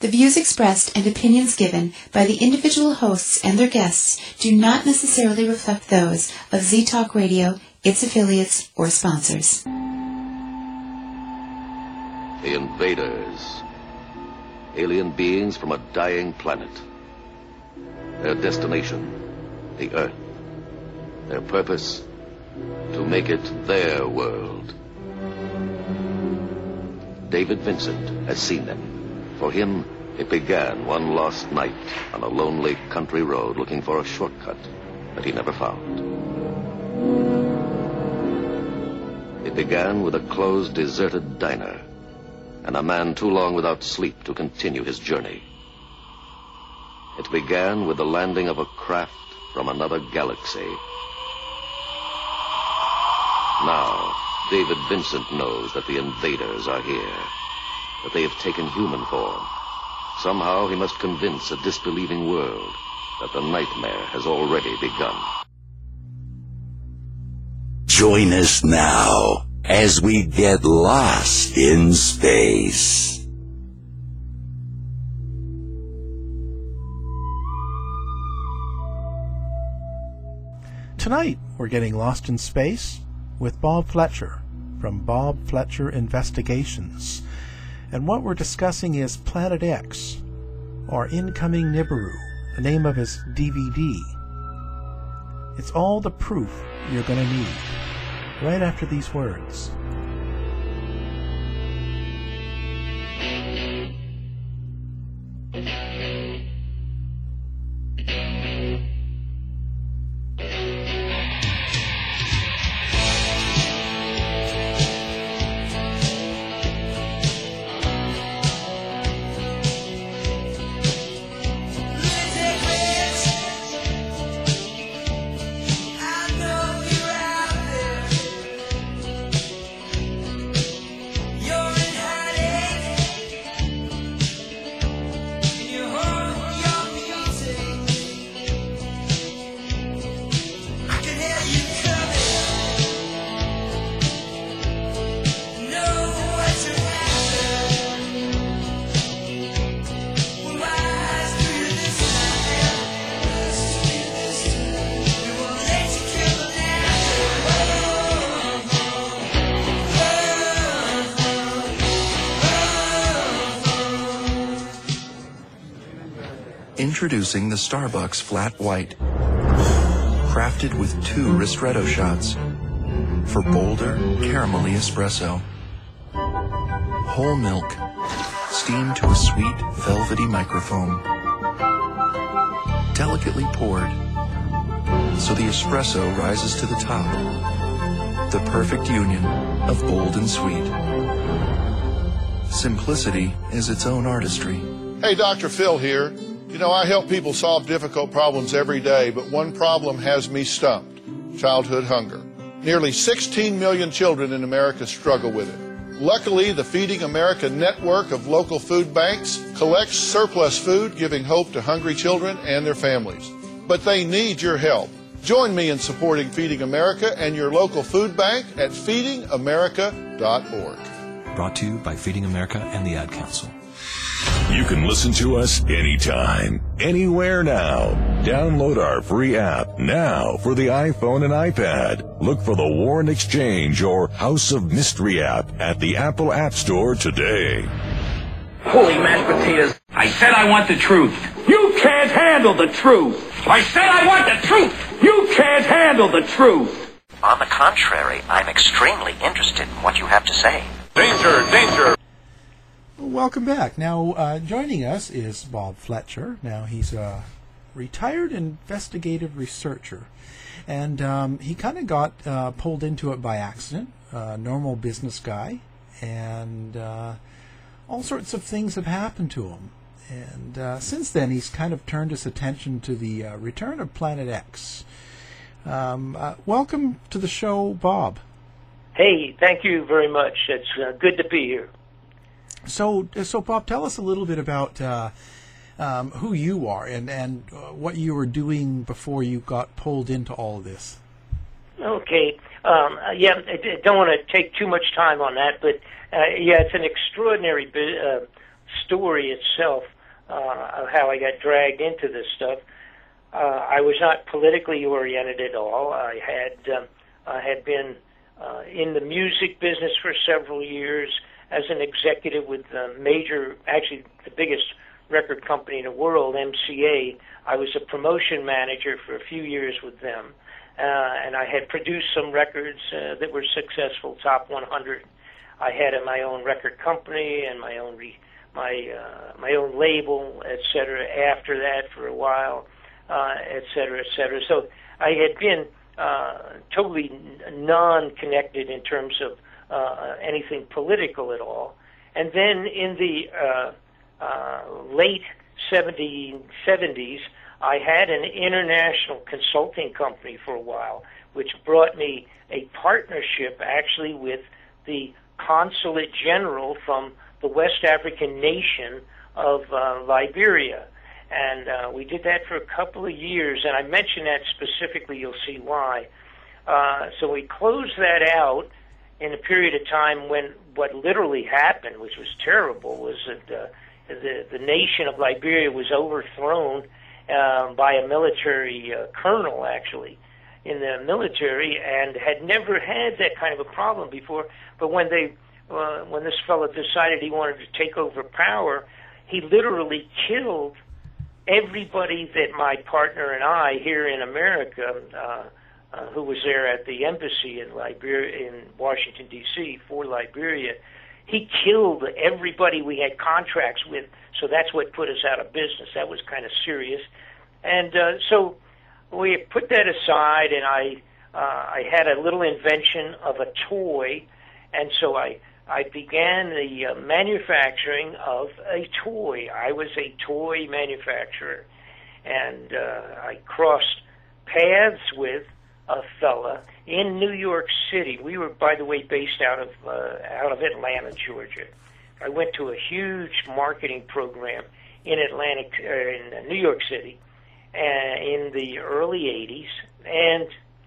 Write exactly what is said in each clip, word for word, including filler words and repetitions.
The views expressed and opinions given by the individual hosts and their guests do not necessarily reflect those of Z-Talk Radio, its affiliates, or sponsors. The invaders. Alien beings from a dying planet. Their destination, the Earth. Their purpose, to make it their world. David Vincent has seen them. For him, it began one lost night on a lonely country road looking for a shortcut that he never found. It began with a closed, deserted diner and a man too long without sleep to continue his journey. It began with the landing of a craft from another galaxy. Now, David Vincent knows that the invaders are here, that they have taken human form. Somehow he must convince a disbelieving world that the nightmare has already begun. Join us now as we get lost in space. Tonight, we're getting lost in space with Bob Fletcher from Bob Fletcher Investigations. And what we're discussing is Planet X, or Incoming Nibiru, the name of his D V D. It's all the proof you're going to need, right after these words. Introducing the Starbucks Flat White. Crafted with two ristretto shots for bolder, caramelly espresso. Whole milk, steamed to a sweet, velvety microfoam. Delicately poured, so the espresso rises to the top. The perfect union of bold and sweet. Simplicity is its own artistry. Hey, Doctor Phil here. You know, I help people solve difficult problems every day, but one problem has me stumped: childhood hunger. Nearly sixteen million children in America struggle with it. Luckily, the Feeding America network of local food banks collects surplus food, giving hope to hungry children and their families. But they need your help. Join me in supporting Feeding America and your local food bank at feeding america dot org. Brought to you by Feeding America and the Ad Council. You can listen to us anytime, anywhere now. Download our free app now for the iPhone and iPad. Look for the Warren Exchange or House of Mystery app at the Apple App Store today. Holy mashed potatoes. I said I want the truth. You can't handle the truth. I said I want the truth. You can't handle the truth. On the contrary, I'm extremely interested in what you have to say. Danger, danger. Welcome back. Now, uh, joining us is Bob Fletcher. Now, he's a retired investigative researcher, and um, he kind of got uh, pulled into it by accident. Uh, normal business guy, and uh, all sorts of things have happened to him. And uh, since then, he's kind of turned his attention to the uh, return of Planet X. Um, uh, welcome to the show, Bob. Hey, thank you very much. It's uh, good to be here. So, so Bob, tell us a little bit about uh, um, who you are and, and uh, what you were doing before you got pulled into all of this. Okay. Um, yeah, I don't want to take too much time on that, but uh, yeah, it's an extraordinary uh, story itself uh, of how I got dragged into this stuff. Uh, I was not politically oriented at all. I had um, I had been uh, in the music business for several years as an executive with a major, actually the biggest record company in the world, M C A. I was a promotion manager for a few years with them, uh, and I had produced some records uh, that were successful, top one hundred. I had uh, my own record company and my own re- my uh, my own label, et cetera. After that, for a while, uh, et cetera, et cetera. So I had been uh, totally non-connected in terms of uh, anything political at all. And then in the uh, uh, late seventies, I had an international consulting company for a while, which brought me a partnership actually with the Consulate General from the West African nation of uh, Liberia. And uh, we did that for a couple of years, and I mention that specifically, you'll see why. Uh, so we closed that out in a period of time when what literally happened, which was terrible, was that uh, the, the nation of Liberia was overthrown uh, by a military uh, colonel, actually, in the military, and had never had that kind of a problem before. But when they, uh, when this fellow decided he wanted to take over power, he literally killed everybody that my partner and I here in America, uh, uh, who was there at the embassy in Liberia, in Washington D C for Liberia, he killed everybody we had contracts with. So that's what put us out of business. That was kind of serious, and uh, so we put that aside, and I uh, I had a little invention of a toy, and so I I began the uh, manufacturing of a toy. I was a toy manufacturer, and uh, I crossed paths with a fella in New York City. We were, by the way, based out of uh, out of Atlanta, Georgia. I went to a huge marketing program in Atlantic, uh, in New York City, uh, in the early eighties, and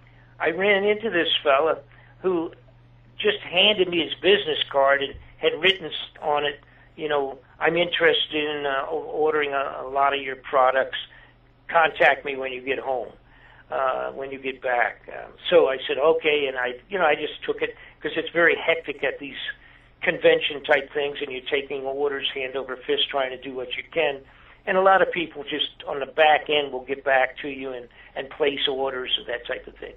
I ran into this fella who just handed me his business card and had written on it, you know, I'm interested in uh, ordering a, a lot of your products. Contact me when you get home, uh, when you get back. Um, so I said, okay, and I, you know, I just took it because it's very hectic at these convention-type things, and you're taking orders hand over fist trying to do what you can. And a lot of people just on the back end will get back to you and, and place orders and that type of thing.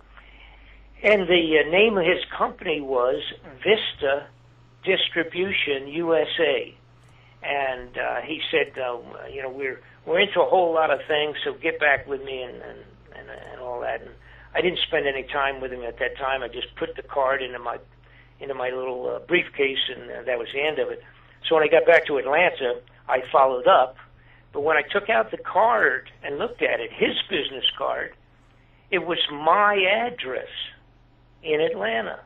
And the uh, name of his company was Vista Distribution U S A. And uh, he said, uh, you know, we're we're into a whole lot of things, so get back with me and, and, and, and all that. And I didn't spend any time with him at that time. I just put the card into my into my little uh, briefcase, and uh, that was the end of it. So when I got back to Atlanta, I followed up. But when I took out the card and looked at it, his business card, it was my address in Atlanta.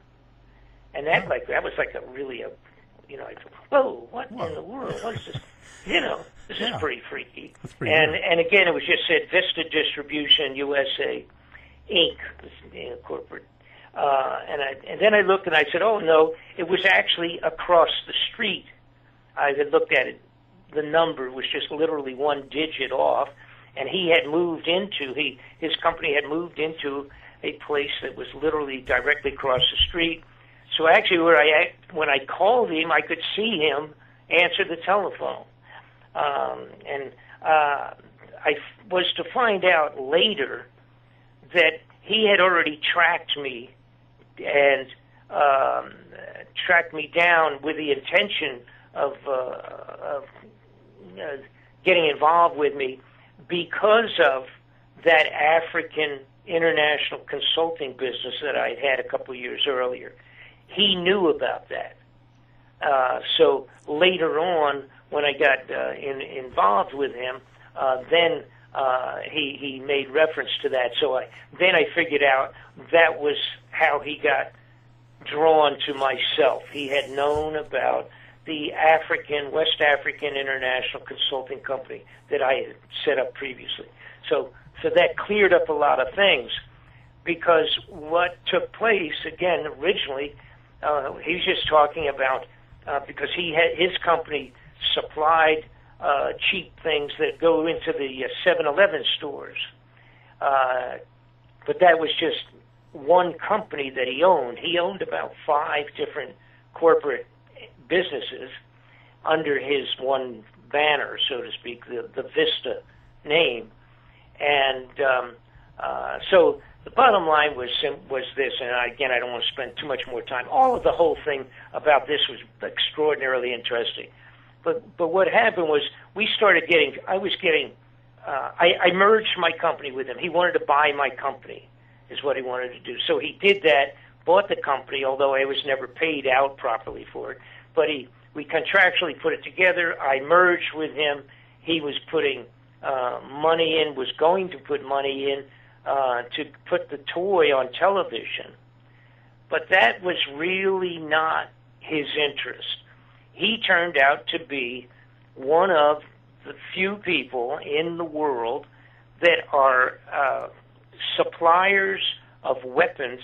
And that like that was like a really a you know, I thought, whoa, what whoa. in the world? What is this? You know, this yeah. is pretty freaky. Pretty and good. And again, it was just said Vista Distribution U S A Incorporated, you know, corporate. Uh, and I and then I looked and I said, oh no, it was actually across the street. I had looked at it. The number was just literally one digit off, and he had moved into he his company had moved into a place that was literally directly across the street. So actually, where I when I called him, I could see him answer the telephone, um, and uh, I was to find out later that he had already tracked me and um, tracked me down with the intention of, uh, of uh, getting involved with me because of that African international consulting business that I had had a couple of years earlier. He knew about that. Uh, so later on, when I got uh, in, involved with him, uh, then uh, he, he made reference to that. So I, then I figured out that was how he got drawn to myself. He had known about the African, West African International Consulting Company that I had set up previously. So, so that cleared up a lot of things, because what took place, again, originally, uh, he was just talking about, uh, because he had, his company supplied uh, cheap things that go into the seven eleven stores. Uh, but that was just one company that he owned. He owned about five different corporate businesses under his one banner, so to speak, the, the Vista name. And um, uh, so the bottom line was was this, and again, I don't want to spend too much more time. All of the whole thing about this was extraordinarily interesting. But but what happened was we started getting, I was getting, uh, I, I merged my company with him. He wanted to buy my company, is what he wanted to do. So he did that, bought the company, although I was never paid out properly for it. But he we contractually put it together. I merged with him. He was putting uh, money in, was going to put money in uh, to put the toy on television. But that was really not his interest. He turned out to be one of the few people in the world that are uh, suppliers of weapons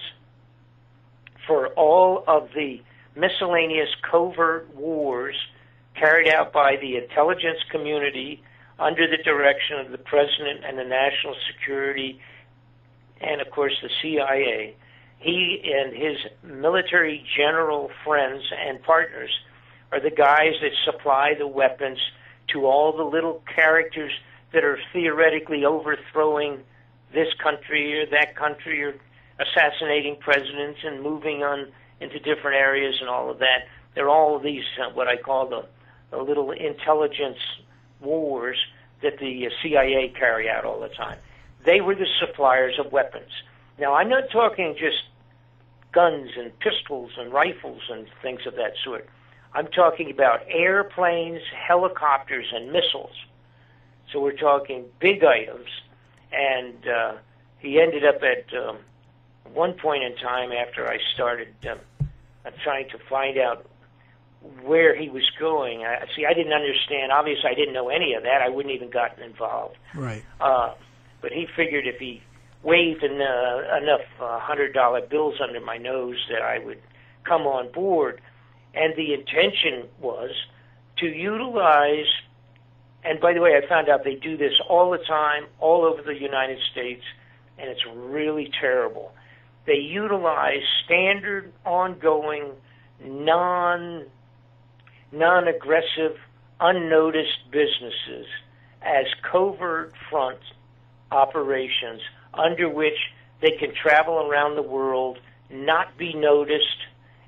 for all of the miscellaneous covert wars carried out by the intelligence community under the direction of the President and the National Security and, of course, the C I A. He and his military general friends and partners are the guys that supply the weapons to all the little characters that are theoretically overthrowing this country or that country or assassinating presidents and moving on into different areas and all of that. They're all of these, uh, what I call the, the little intelligence wars that the uh, C I A carry out all the time. They were the suppliers of weapons. Now, I'm not talking just guns and pistols and rifles and things of that sort. I'm talking about airplanes, helicopters, and missiles. So we're talking big items. And uh, he ended up at um, one point in time after I started um, trying to find out where he was going. I, see, I didn't understand. Obviously, I didn't know any of that. I wouldn't even gotten involved. Right. Uh, but he figured if he waved an, uh, enough uh, one hundred dollar bills under my nose that I would come on board. And the intention was to utilize, and by the way, I found out they do this all the time, all over the United States, and it's really terrible. They utilize standard, ongoing, non, non-aggressive, unnoticed businesses as covert front operations under which they can travel around the world, not be noticed,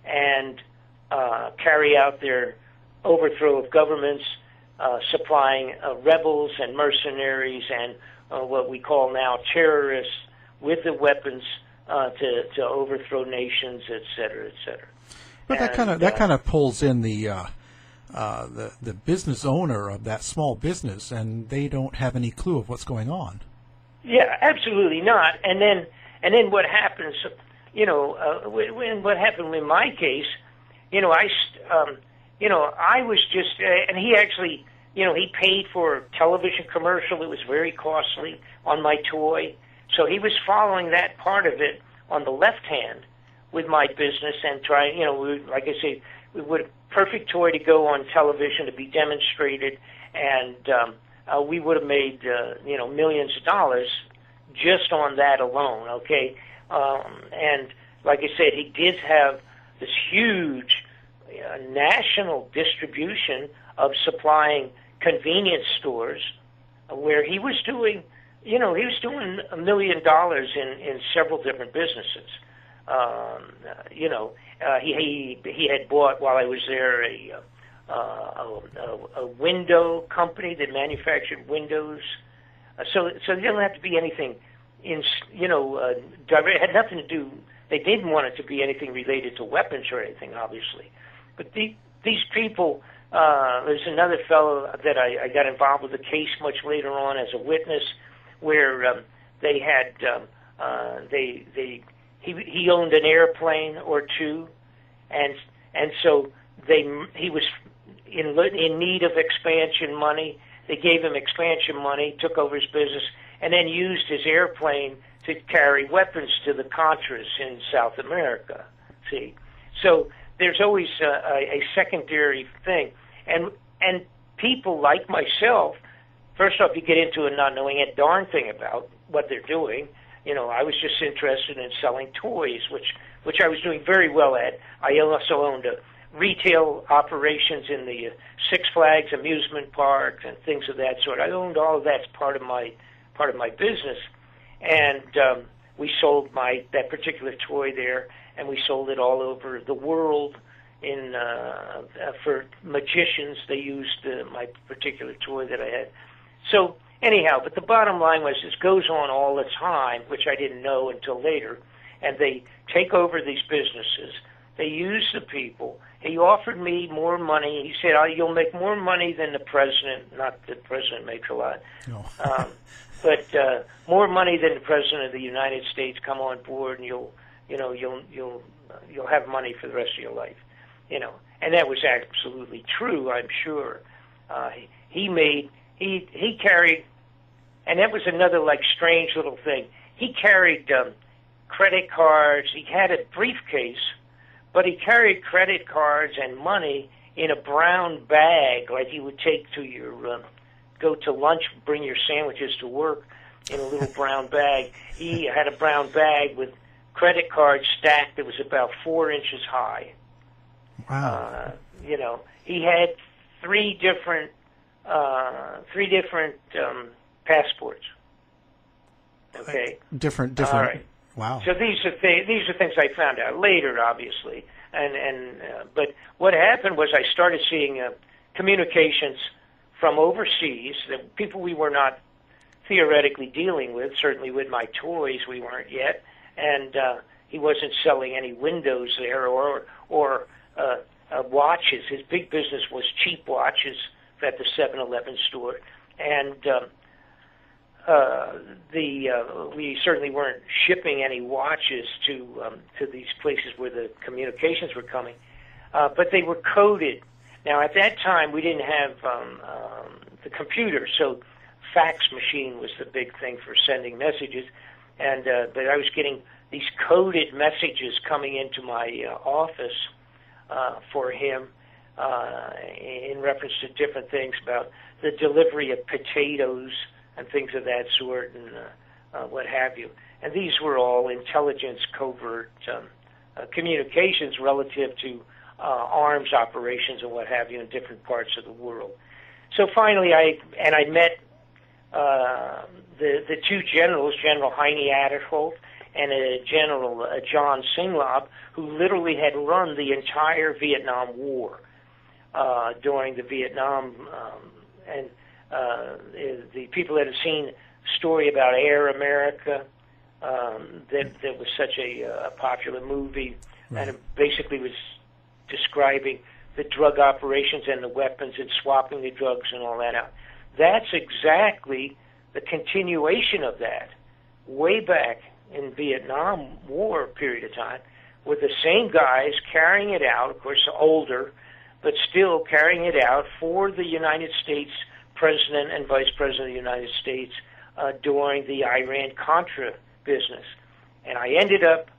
and uh, carry out their overthrow of governments, uh, supplying uh, rebels and mercenaries and uh, what we call now terrorists with the weapons uh, to, to overthrow nations, et cetera, et cetera. But that And, kind of that uh, kind of pulls in the uh, uh, the the business owner of that small business, and they don't have any clue of what's going on. Yeah, absolutely not. And then, and then what happens? You know, uh, when what happened in my case, you know, I, um, you know, I was just, uh, and he actually, you know, he paid for a television commercial that was very costly on my toy. So he was following that part of it on the left hand with my business and trying, you know, we, like I say, we would perfect toy to go on television to be demonstrated, and um, uh, we would have made, uh, you know, millions of dollars just on that alone, okay? Um, and like I said, he did have this huge uh, national distribution of supplying convenience stores uh, where he was doing, you know, he was doing a million dollars in, in several different businesses. Um, uh, you know, uh, he, he he had bought, while I was there, a, uh, a, a, a window company that manufactured windows. Uh, so so there didn't have to be anything, in you know, uh, direct, it had nothing to do, they didn't want it to be anything related to weapons or anything, obviously. But the, these people, uh, there's another fellow that I, I got involved with a case much later on as a witness where um, they had, um, uh, they, they, he, he owned an airplane or two, and, and so they, he was in, in need of expansion money. They gave him expansion money, took over his business, and then used his airplane to carry weapons to the Contras in South America. See, so there's always a, a, a secondary thing, and and people like myself, first off, you get into it not knowing a darn thing about what they're doing. You know, I was just interested in selling toys, which which I was doing very well at. I also owned a retail operations in the uh, Six Flags amusement park and things of that sort. I owned all of that as part of my part of my business, and um, we sold my that particular toy there, and we sold it all over the world. In uh, uh, for magicians, they used uh, my particular toy that I had. So anyhow, but the bottom line was this goes on all the time, which I didn't know until later, and they take over these businesses. They use the people. He offered me more money. He said, oh, you'll make more money than the president. Not that the president makes a lot. No. um, but uh, more money than the president of the United States. Come on board, and you'll, you know, you'll you'll uh, you'll have money for the rest of your life. You know, and that was absolutely true, I'm sure. Uh, he, he made, he he carried, and that was another, like, strange little thing. He carried um, credit cards. He had a briefcase, but he carried credit cards and money in a brown bag, like you would take to your, uh, go to lunch, bring your sandwiches to work in a little brown bag. He had a brown bag with credit cards stacked that was about four inches high. Wow. Uh, you know, he had three different, uh, three different um, passports. Okay. Different, different. All right. Wow. So these are th- these are things I found out later, obviously. And and uh, but what happened was I started seeing uh, communications from overseas, that people we were not theoretically dealing with. Certainly with my toys, we weren't yet. And uh, he wasn't selling any windows there or or Uh, uh, watches. His big business was cheap watches at the seven eleven store, and um, uh, the uh, we certainly weren't shipping any watches to um, to these places where the communications were coming, uh, but they were coded. Now, at that time, we didn't have um, um, the computer, so fax machine was the big thing for sending messages, and uh, but I was getting these coded messages coming into my uh, office. Uh, for him uh, in reference to different things about the delivery of potatoes and things of that sort and uh, uh, what have you. And these were all intelligence covert um, uh, communications relative to uh, arms operations and what have you in different parts of the world. So finally, I and I met uh, the, the two generals, General Heine Adderholt and a General uh, John Singlaub, who literally had run the entire Vietnam War uh, during the Vietnam, um, and uh, the people that have seen a story about Air America, um, that, that was such a, a popular movie, right. And it basically was describing the drug operations and the weapons and swapping the drugs and all that out. That's exactly the continuation of that, way back in Vietnam War period of time, with the same guys carrying it out, of course older, but still carrying it out for the United States President and Vice President of the United States uh, during the Iran-Contra business. And I ended up,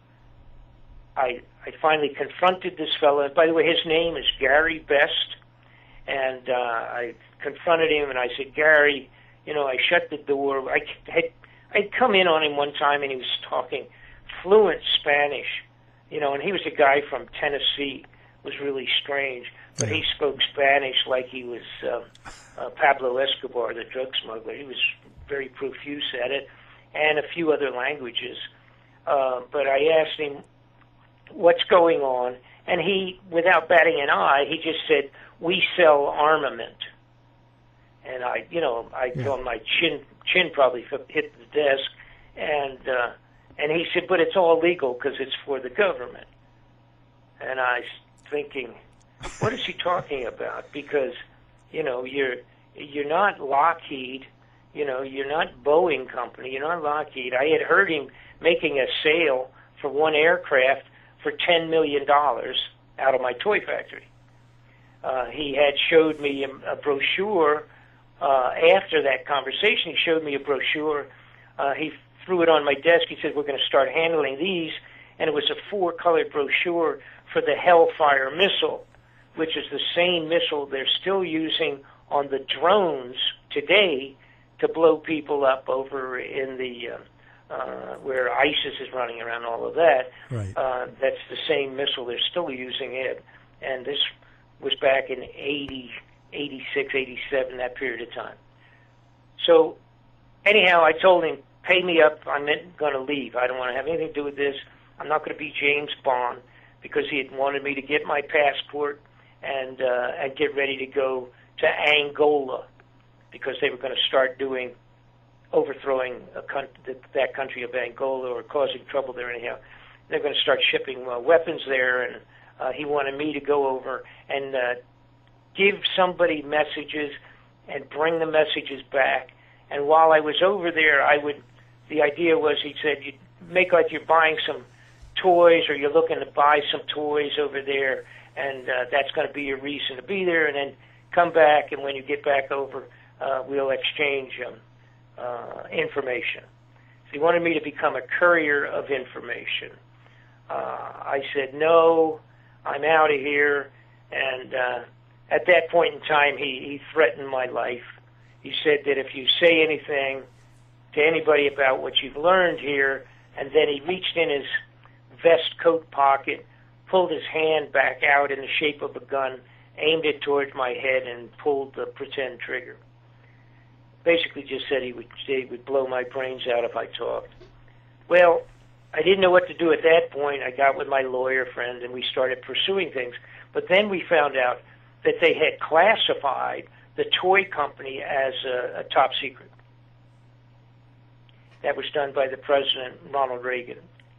I, I finally confronted this fellow. By the way, his name is Gary Best, and uh, I confronted him and I said, Gary, you know, I shut the door. I had I'd come in on him one time, and he was talking fluent Spanish, you know, and he was a guy from Tennessee. It was really strange, but he spoke Spanish like he was uh, uh, Pablo Escobar, the drug smuggler. He was very profuse at it, and a few other languages. Uh, but I asked him, what's going on? And he, without batting an eye, he just said, we sell armament. And I, you know, I yeah. told him my chin chin probably hit the desk, and uh, and he said, but it's all legal because it's for the government. And I was thinking, what is he talking about? Because, you know, you're you're not Lockheed, you know, you're not Boeing Company, you're not Lockheed. I had heard him making a sale for one aircraft for ten million dollars out of my toy factory. Uh, he had showed me a, a brochure. Uh, after that conversation, he showed me a brochure. Uh, he threw it on my desk. He said, we're going to start handling these. And it was a four-colored brochure for the Hellfire missile, which is the same missile they're still using on the drones today to blow people up over in the uh, uh, where ISIS is running around, all of that. Right. Uh, that's the same missile they're still using it, and this was back in eighty, eighty-six, eighty-seven, that period of time. So anyhow, I told him, pay me up, I'm going to leave. I don't want to have anything to do with this. I'm not going to be James Bond, because he had wanted me to get my passport and uh, and get ready to go to Angola, because they were going to start doing, overthrowing a con- that country of Angola, or causing trouble there anyhow. They're going to start shipping uh, weapons there, and uh, he wanted me to go over and uh, give somebody messages and bring the messages back. And while I was over there, I would, the idea was, he said, you make like you're buying some toys, or you're looking to buy some toys over there, and uh, that's going to be your reason to be there, and then come back, and when you get back over, uh, we'll exchange um, uh, information. So he wanted me to become a courier of information. Uh, I said, no, I'm out of here, and uh, at that point in time, he, he threatened my life. He said that if you say anything to anybody about what you've learned here, and then he reached in his vest coat pocket, pulled his hand back out in the shape of a gun, aimed it towards my head, and pulled the pretend trigger. Basically just said he would, he would blow my brains out if I talked. Well, I didn't know what to do at that point. I got with my lawyer friend, and we started pursuing things. But then we found out that they had classified the toy company as a, a top secret. That was done by the President, Ronald Reagan.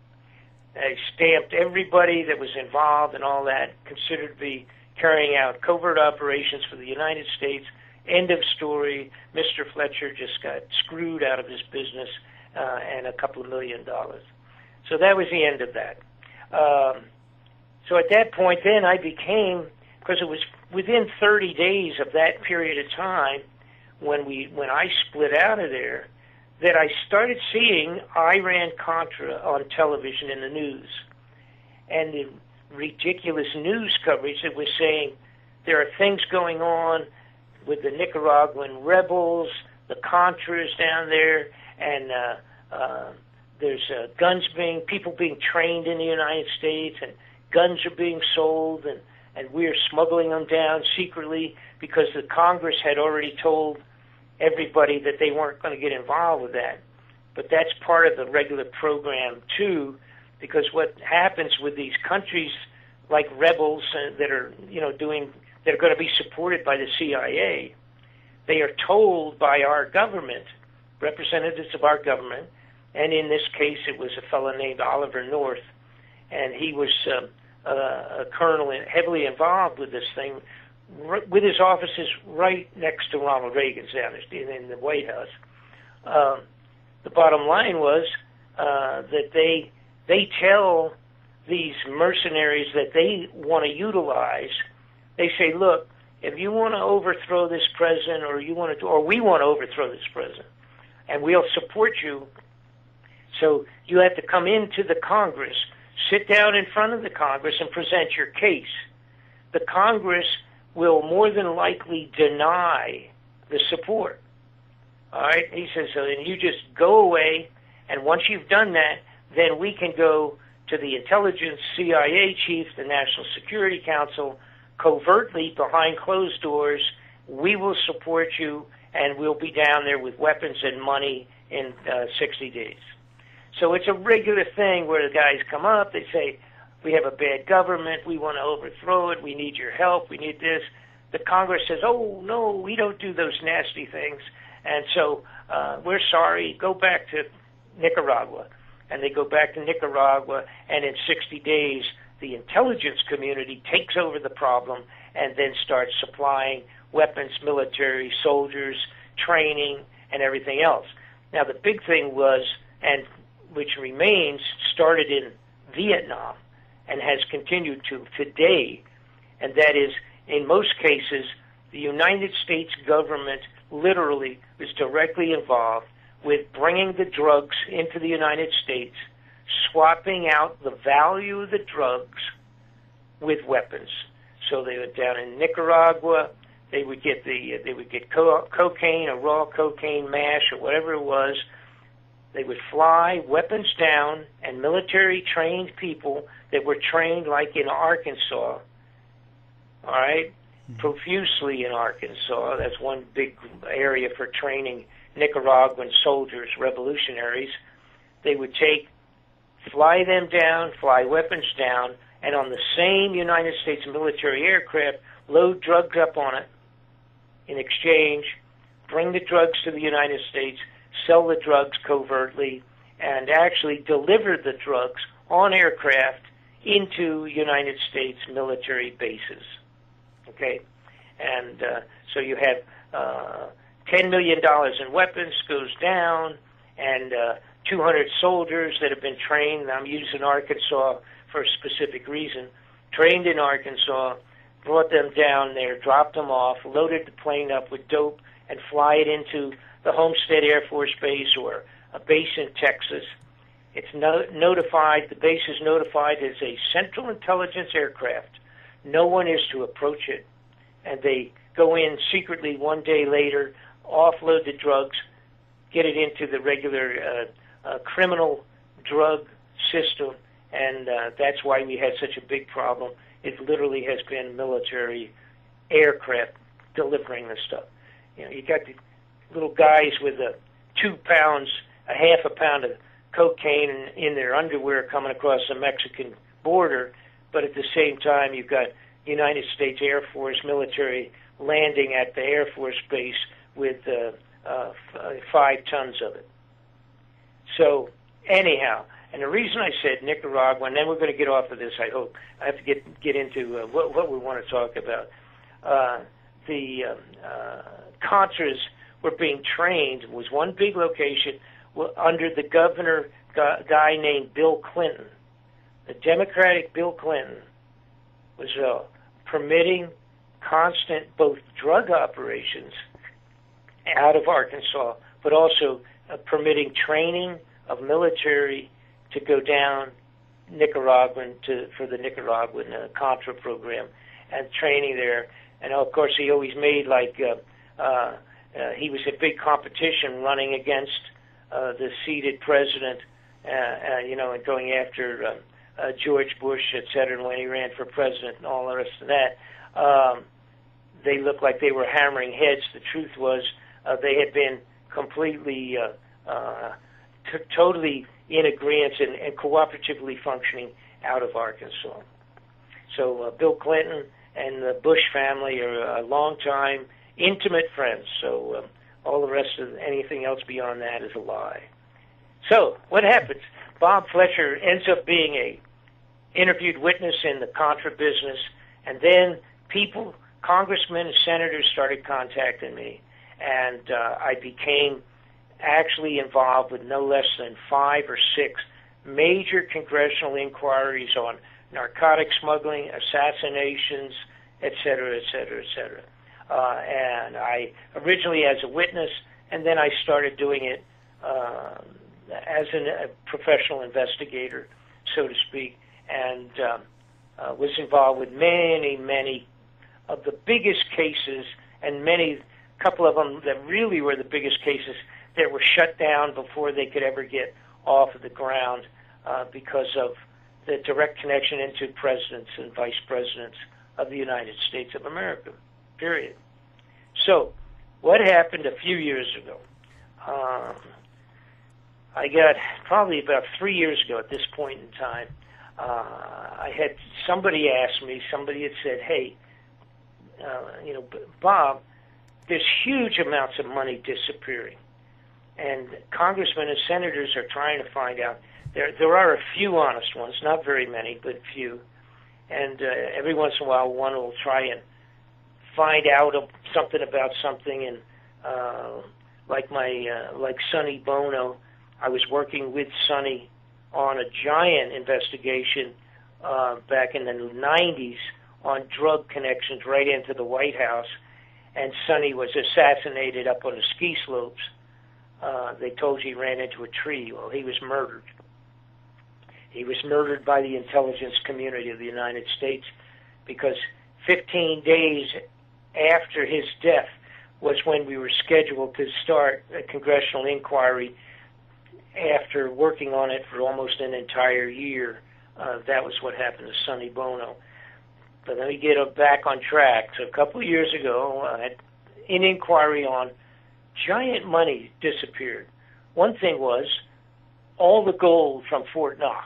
They stamped everybody that was involved and all that, considered to be carrying out covert operations for the United States. End of story. Mister Fletcher just got screwed out of his business uh, and a couple of million dollars. So that was the end of that. Um, so at that point then I became, because it was within thirty days of that period of time when we when I split out of there, that I started seeing Iran-Contra on television in the news. And the ridiculous news coverage that was saying there are things going on with the Nicaraguan rebels, the Contras down there, and uh, uh, there's uh, guns being, people being trained in the United States, and guns are being sold, and, and we're smuggling them down secretly because the Congress had already told everybody that they weren't going to get involved with that. But that's part of the regular program, too, because what happens with these countries like rebels uh, that are, you know, doing, that are going to be supported by the C I A, they are told by our government, representatives of our government, and in this case it was a fellow named Oliver North, and he was uh, uh, a colonel heavily involved with this thing, with his offices right next to Ronald Reagan's down in the White House. Um, the bottom line was uh, that they they tell these mercenaries that they want to utilize. They say, look, if you want to overthrow this president, or you want to, or we want to overthrow this president, and we'll support you. So you have to come into the Congress, sit down in front of the Congress, and present your case. The Congress will more than likely deny the support. All right? He says, so then you just go away, and once you've done that, then we can go to the intelligence C I A chief, the National Security Council, covertly, behind closed doors. We will support you, and we'll be down there with weapons and money in uh, sixty days. So it's a regular thing where the guys come up, they say, we have a bad government, we want to overthrow it, we need your help, we need this. The Congress says, oh, no, we don't do those nasty things, and so uh, we're sorry, go back to Nicaragua. And they go back to Nicaragua, and in sixty days, the intelligence community takes over the problem and then starts supplying weapons, military, soldiers, training, and everything else. Now, the big thing was, and which remains, started in Vietnam and has continued to today, and that is, in most cases, the United States government literally is directly involved with bringing the drugs into the United States, swapping out the value of the drugs with weapons. So they were down in Nicaragua, They would get the they would get co- cocaine or raw cocaine mash or whatever it was. They would fly weapons down, and military trained people that were trained like in Arkansas, all right, mm-hmm. profusely in Arkansas. That's one big area for training Nicaraguan soldiers, revolutionaries. They would take, fly them down, fly weapons down, and on the same United States military aircraft, load drugs up on it in exchange, bring the drugs to the United States, sell the drugs covertly, and actually deliver the drugs on aircraft into United States military bases. Okay? And uh, so you have uh, ten million dollars in weapons goes down, and uh, two hundred soldiers that have been trained, I'm using Arkansas for a specific reason, trained in Arkansas, brought them down there, dropped them off, loaded the plane up with dope, and fly it into the Homestead Air Force Base or a base in Texas. It's no- notified, the base is notified as a Central Intelligence aircraft. No one is to approach it. And they go in secretly one day later, offload the drugs, get it into the regular uh, uh, criminal drug system, and uh, that's why we had such a big problem. It literally has been military aircraft delivering the stuff. You know, you got the little guys with a two pounds, a half a pound of cocaine in, in their underwear coming across the Mexican border, but at the same time you've got United States Air Force military landing at the Air Force Base with uh, uh, f- five tons of it. So anyhow, and the reason I said Nicaragua, and then we're going to get off of this, I hope. I have to get get into uh, what, what we want to talk about. Uh, the um, uh, Contras were being trained, was one big location under the governor guy named Bill Clinton. The Democratic Bill Clinton was uh, permitting constant both drug operations out of Arkansas, but also uh, permitting training of military to go down Nicaraguan to for the Nicaraguan uh, Contra program and training there. And of course, he always made like uh, uh, uh, he was a big competition running against uh, the seated president, uh, uh, you know, and going after uh, uh, George Bush, et cetera, and when he ran for president and all the rest of that. Um, they looked like they were hammering heads. The truth was uh, they had been completely, uh, uh, t- totally in agreement and, and cooperatively functioning out of Arkansas. So uh, Bill Clinton and the Bush family are a long-time intimate friends. So um, all the rest of anything else beyond that is a lie. So what happens? Bob Fletcher ends up being a interviewed witness in the Contra business, and then people, congressmen and senators started contacting me, and uh, I became actually involved with no less than five or six major congressional inquiries on narcotic smuggling, assassinations, et cetera, et cetera, et cetera. Uh, and I originally as a witness, and then I started doing it uh, as an, a professional investigator, so to speak, and um, uh, was involved with many, many of the biggest cases, and many, couple of them that really were the biggest cases that were shut down before they could ever get off of the ground uh, because of the direct connection into presidents and vice presidents of the United States of America, period. So, what happened a few years ago? Um, I got, probably about three years ago at this point in time, uh, I had somebody ask me, somebody had said, hey, uh, you know, Bob, there's huge amounts of money disappearing. And congressmen and senators are trying to find out. There there are a few honest ones, not very many, but few. And uh, every once in a while, one will try and find out something about something. And uh, like my uh, like Sonny Bono, I was working with Sonny on a giant investigation uh, back in the nineties on drug connections right into the White House. And Sonny was assassinated up on the ski slopes. Uh, they told you he ran into a tree. Well, he was murdered. He was murdered by the intelligence community of the United States because fifteen days after his death was when we were scheduled to start a congressional inquiry after working on it for almost an entire year. Uh, that was what happened to Sonny Bono. But let me get back on track. So a couple of years ago, uh, an inquiry on giant money disappeared. One thing was all the gold from Fort Knox.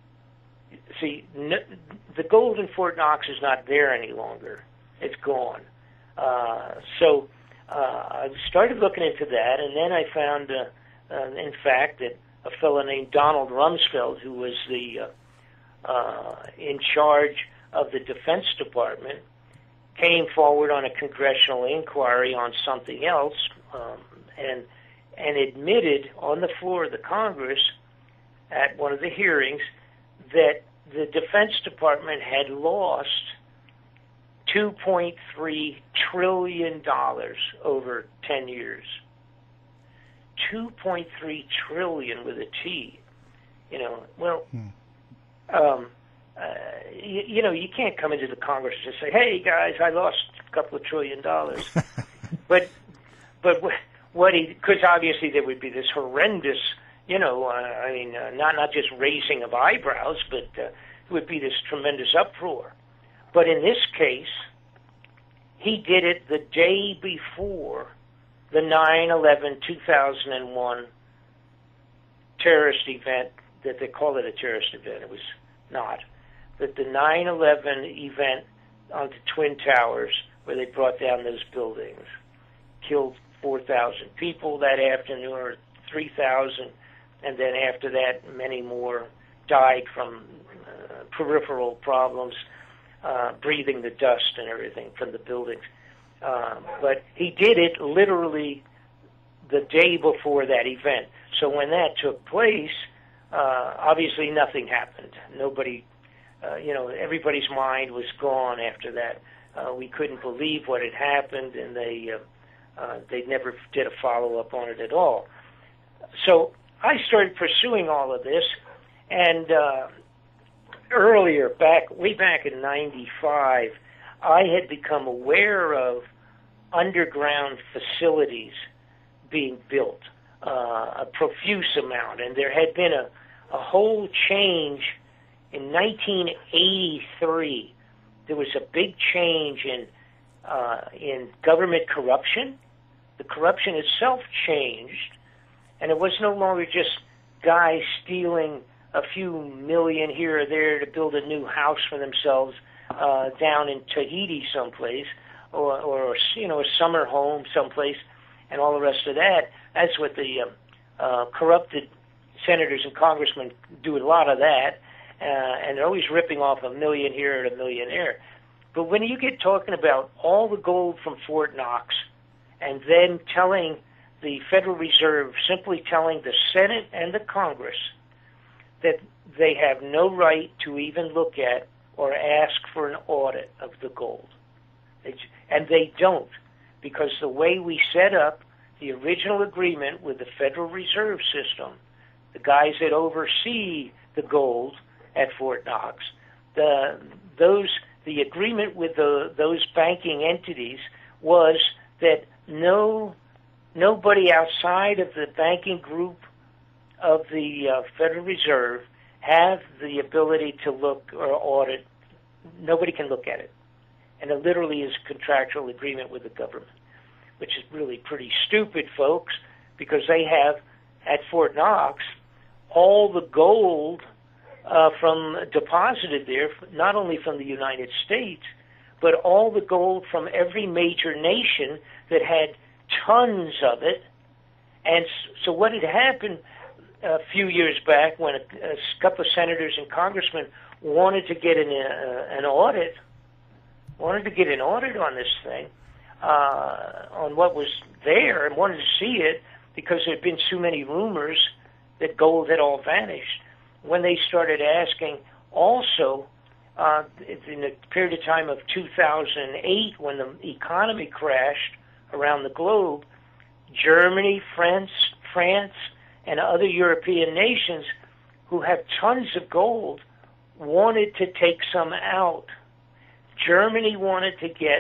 See, n- the gold in Fort Knox is not there any longer. It's gone. Uh, so uh, I started looking into that, and then I found, uh, uh, in fact, that a fellow named Donald Rumsfeld, who was the uh, uh, in charge of the Defense Department, came forward on a congressional inquiry on something else, um, and and admitted on the floor of the Congress at one of the hearings that the Defense Department had lost two point three trillion dollars over ten years. two point three trillion dollars with a T. You know, well, hmm. um, uh, you, you know, you can't come into the Congress and just say, hey, guys, I lost a couple of trillion dollars. but but what he, because obviously there would be this horrendous, you know, uh, I mean, uh, not, not just raising of eyebrows, but uh, it would be this tremendous uproar. But in this case, he did it the day before the nine eleven two thousand one terrorist event, that they call it a terrorist event. It was not. But the nine eleven event on the Twin Towers, where they brought down those buildings, killed four thousand people that afternoon, or three thousand, and then after that, many more died from uh, peripheral problems, uh, breathing the dust and everything from the buildings. Um, but he did it literally the day before that event. So when that took place, uh, obviously nothing happened. Nobody, uh, you know, everybody's mind was gone after that. Uh, we couldn't believe what had happened, and they uh, uh, they never did a follow-up on it at all. So I started pursuing all of this, and uh, earlier, back way back in ninety-five, I had become aware of underground facilities being built, uh, a profuse amount, and there had been a, a whole change in nineteen eighty-three. There was a big change in uh, in government corruption. The corruption itself changed, and it was no longer just guys stealing a few million here or there to build a new house for themselves uh, down in Tahiti someplace, or, or you know, a summer home someplace, and all the rest of that. That's what the uh, uh, corrupted senators and congressmen do, a lot of that, uh, and they're always ripping off a million here and a million there. But when you get talking about all the gold from Fort Knox, and then telling the Federal Reserve, simply telling the Senate and the Congress that they have no right to even look at or ask for an audit of the gold. It's, and they don't, because the way we set up the original agreement with the Federal Reserve System, the guys that oversee the gold at Fort Knox, the those the agreement with the those banking entities was that no nobody outside of the banking group of the uh, Federal Reserve have the ability to look or audit. Nobody can look at it. And it literally is a contractual agreement with the government, which is really pretty stupid, folks, because they have, at Fort Knox, all the gold uh, from deposited there, not only from the United States, but all the gold from every major nation that had tons of it. And so what had happened a few years back, when a, a couple of senators and congressmen wanted to get an, uh, an audit, wanted to get an audit on this thing, uh, on what was there, and wanted to see it because there had been so many rumors that gold had all vanished. When they started asking also, uh, in the period of time of two thousand eight, when the economy crashed around the globe, Germany, France, France, and other European nations who have tons of gold wanted to take some out. Germany wanted to get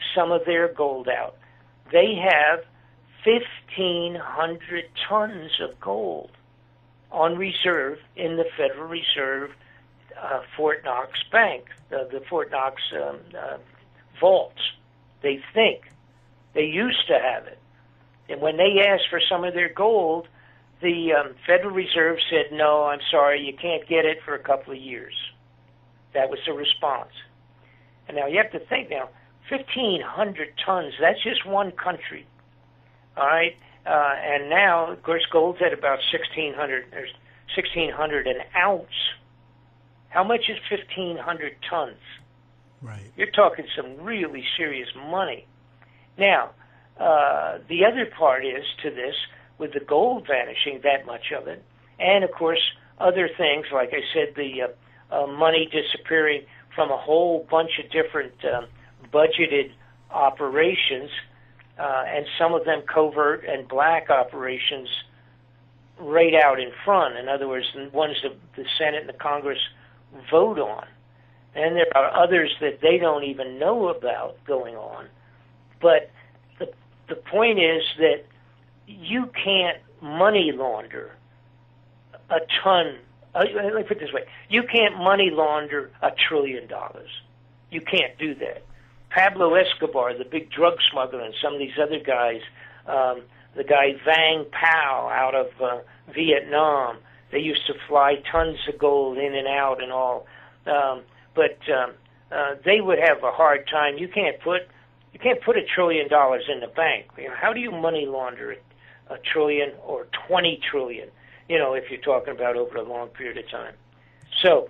some of their gold out. They have fifteen hundred tons of gold on reserve in the Federal Reserve uh, Fort Knox Bank, the, the Fort Knox um, uh, vaults. They think. They used to have it. And when they asked for some of their gold, the um, Federal Reserve said, no, I'm sorry, you can't get it for a couple of years. That was the response. And now you have to think now, fifteen hundred tons, that's just one country. All right? Uh, and now, of course, gold's at about sixteen hundred, or sixteen hundred an ounce. How much is fifteen hundred tons? Right. You're talking some really serious money. Now, uh, the other part is to this, with the gold vanishing, that much of it, and, of course, other things, like I said, the uh, uh, money disappearing from a whole bunch of different um, budgeted operations, uh, and some of them covert and black operations right out in front. In other words, the ones that the Senate and the Congress vote on. And there are others that they don't even know about going on. But the the point is that you can't money launder a ton. Uh, let me put it this way. You can't money launder a trillion dollars. You can't do that. Pablo Escobar, the big drug smuggler, and some of these other guys, um, the guy Vang Pao out of uh, Vietnam, they used to fly tons of gold in and out and all. Um, but um, uh, they would have a hard time. You can't put you can't put a trillion dollars in the bank. You know, how do you money launder it? A trillion or twenty trillion, you know, if you're talking about over a long period of time. So,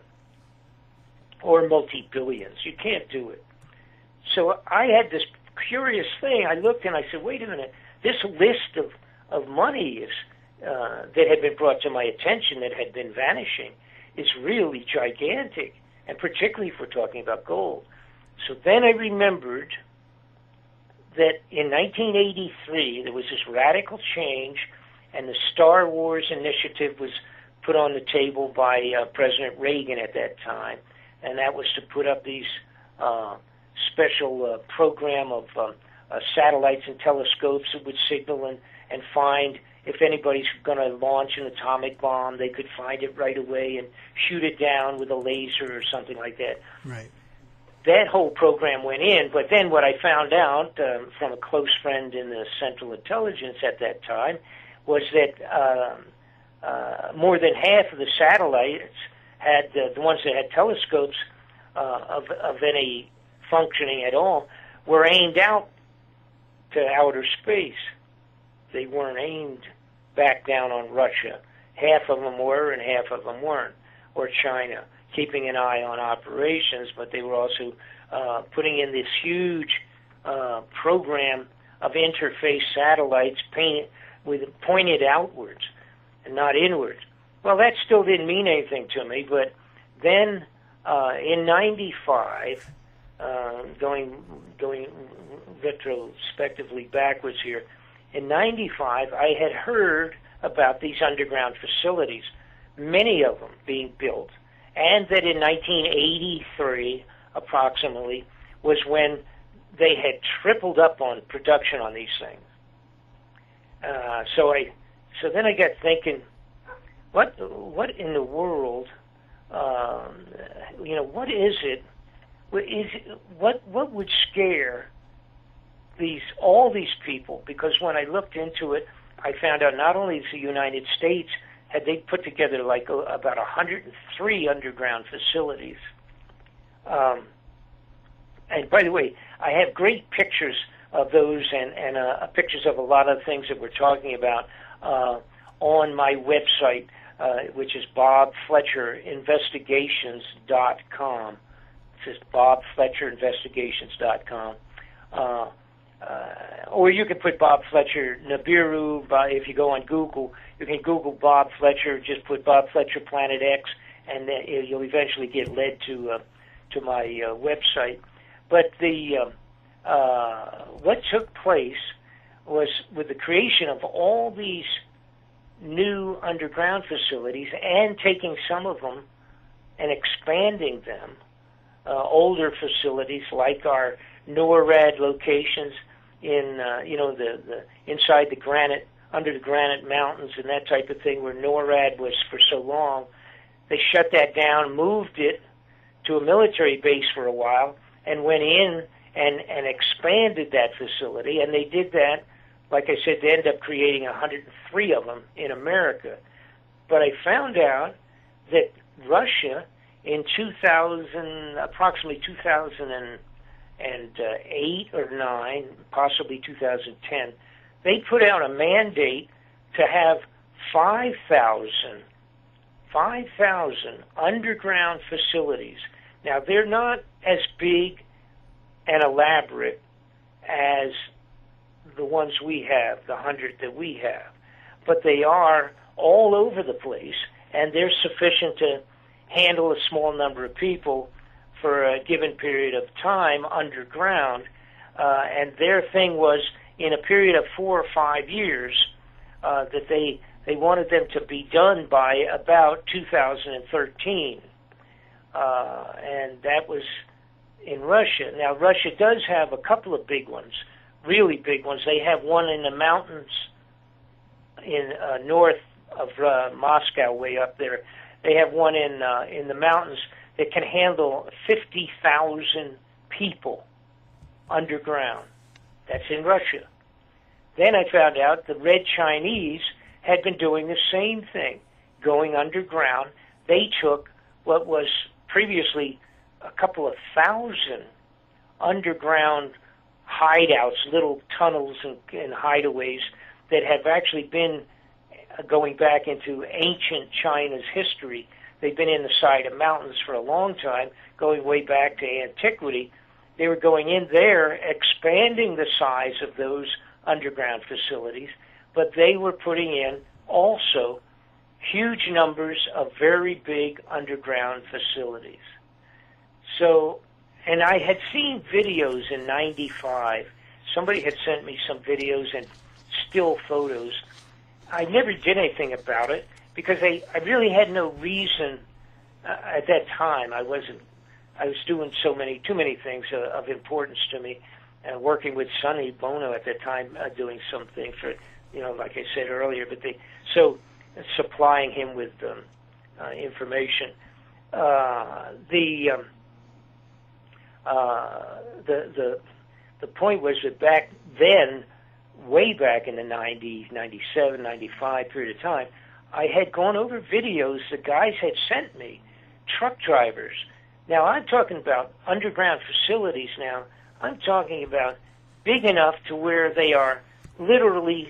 or multi-billions. You can't do it. So I had this curious thing. I looked and I said, wait a minute, this list of, of monies uh, that had been brought to my attention that had been vanishing is really gigantic, and particularly if we're talking about gold. So then I remembered that in nineteen eighty-three, there was this radical change, and the Star Wars initiative was put on the table by uh, President Reagan at that time, and that was to put up these uh, special uh, program of um, uh, satellites and telescopes that would signal and, and find if anybody's going to launch an atomic bomb, they could find it right away and shoot it down with a laser or something like that. Right. That whole program went in, but then what I found out um, from a close friend in the Central Intelligence at that time was that um, uh, more than half of the satellites had, uh, the ones that had telescopes uh, of, of any functioning at all, were aimed out to outer space. They weren't aimed back down on Russia. Half of them were and half of them weren't, or China, keeping an eye on operations, but they were also uh, putting in this huge uh, program of interface satellites painted with pointed outwards and not inwards. Well, that still didn't mean anything to me, but then uh, in ninety-five, uh, going going retrospectively backwards here, in ninety-five, I had heard about these underground facilities, many of them being built, and that in nineteen eighty-three, approximately, was when they had tripled up on production on these things. Uh, so I, so then I got thinking, what, what in the world, um, you know, what is it? What is it, what, what would scare these all these people? Because when I looked into it, I found out not only is the United States had they put together like a, about one hundred three underground facilities. Um, and by the way, I have great pictures of those and, and uh, pictures of a lot of things that we're talking about uh, on my website, uh, which is bob fletcher investigations dot com. It's just bob fletcher investigations dot com. Uh, Uh, or you can put Bob Fletcher Nibiru. By, if you go on Google, you can Google Bob Fletcher. Just put Bob Fletcher Planet X, and then you'll eventually get led to uh, to my uh, website. But the uh, uh, what took place was with the creation of all these new underground facilities and taking some of them and expanding them. Uh, older facilities like our NORAD locations in, uh, you know, the, the inside the granite, under the granite mountains and that type of thing, where NORAD was for so long. They shut that down, moved it to a military base for a while, and went in and, and expanded that facility. And they did that, like I said, they ended up creating one hundred three of them in America. But I found out that Russia in two thousand, approximately two thousand eight or nine, possibly two thousand ten, they put out a mandate to have five thousand underground facilities. Now, they're not as big and elaborate as the ones we have, the hundred that we have, but they are all over the place, and they're sufficient to handle a small number of people for a given period of time underground. Uh, and their thing was, in a period of four or five years, uh, that they they wanted them to be done by about two thousand thirteen, uh, and that was in Russia. Now, Russia does have a couple of big ones, really big ones. They have one in the mountains in uh, north of uh, Moscow, way up there. They have one in uh, in the mountains that can handle fifty thousand people underground. That's in Russia. Then I found out the Red Chinese had been doing the same thing, going underground. They took what was previously a couple of thousand underground hideouts, little tunnels and, and hideaways that have actually been going back into ancient China's history. They've been in the side of mountains for a long time, going way back to antiquity. They were going in there, expanding the size of those underground facilities, but they were putting in also huge numbers of very big underground facilities. So, and I had seen videos in ninety-five. Somebody had sent me some videos and still photos. I never did anything about it because I, I really had no reason uh, at that time. I wasn't, I was doing so many, too many things uh, of importance to me, uh, working with Sonny Bono at that time, uh, doing something for, you know, like I said earlier, but they, so supplying him with um, uh, information. Uh, the, um, uh, the, the, the point was that back then, way back in the nineties, ninety-seven, ninety-five period of time, I had gone over videos the guys had sent me, truck drivers. Now, I'm talking about underground facilities now. I'm talking about big enough to where they are literally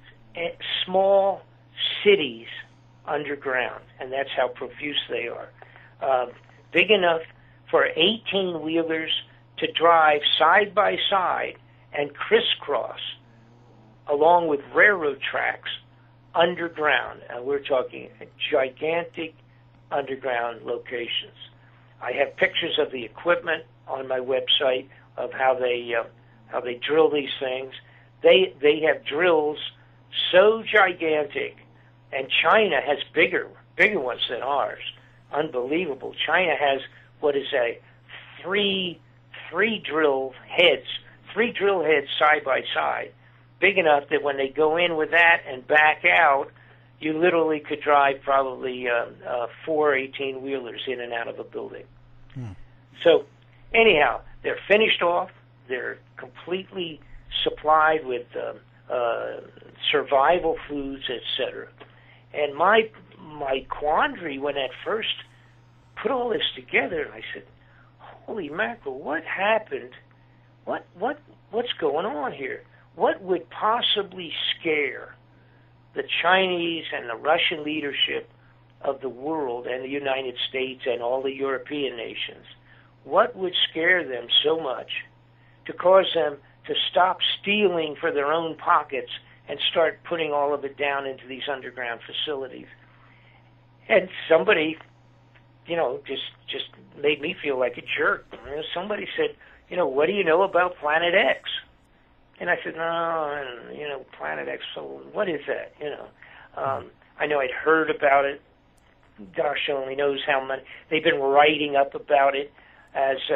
small cities underground, and that's how profuse they are. Uh, big enough for eighteen-wheelers to drive side by side and crisscross along with railroad tracks underground. And we're talking gigantic underground locations. I have pictures of the equipment on my website of how they uh, how they drill these things. They they have drills so gigantic, and China has bigger bigger ones than ours. Unbelievable. China has what is a three three drill heads, three drill heads side by side, big enough that when they go in with that and back out, you literally could drive probably uh, uh, four eighteen-wheelers in and out of a building. Hmm. So, anyhow, they're finished off. They're completely supplied with uh, uh, survival foods, et cetera. And my my quandary when I first put all this together, I said, "Holy mackerel! What happened? What what what's going on here? What would possibly scare the Chinese and the Russian leadership of the world and the United States and all the European nations? What would scare them so much to cause them to stop stealing for their own pockets and start putting all of it down into these underground facilities?" And somebody, you know, just just made me feel like a jerk. You know, somebody said, you know, "What do you know about Planet X?" And I said, no, you know, Planet X, so what is that, you know? Um, I know I'd heard about it. Gosh only knows how much. They've been writing up about it as uh,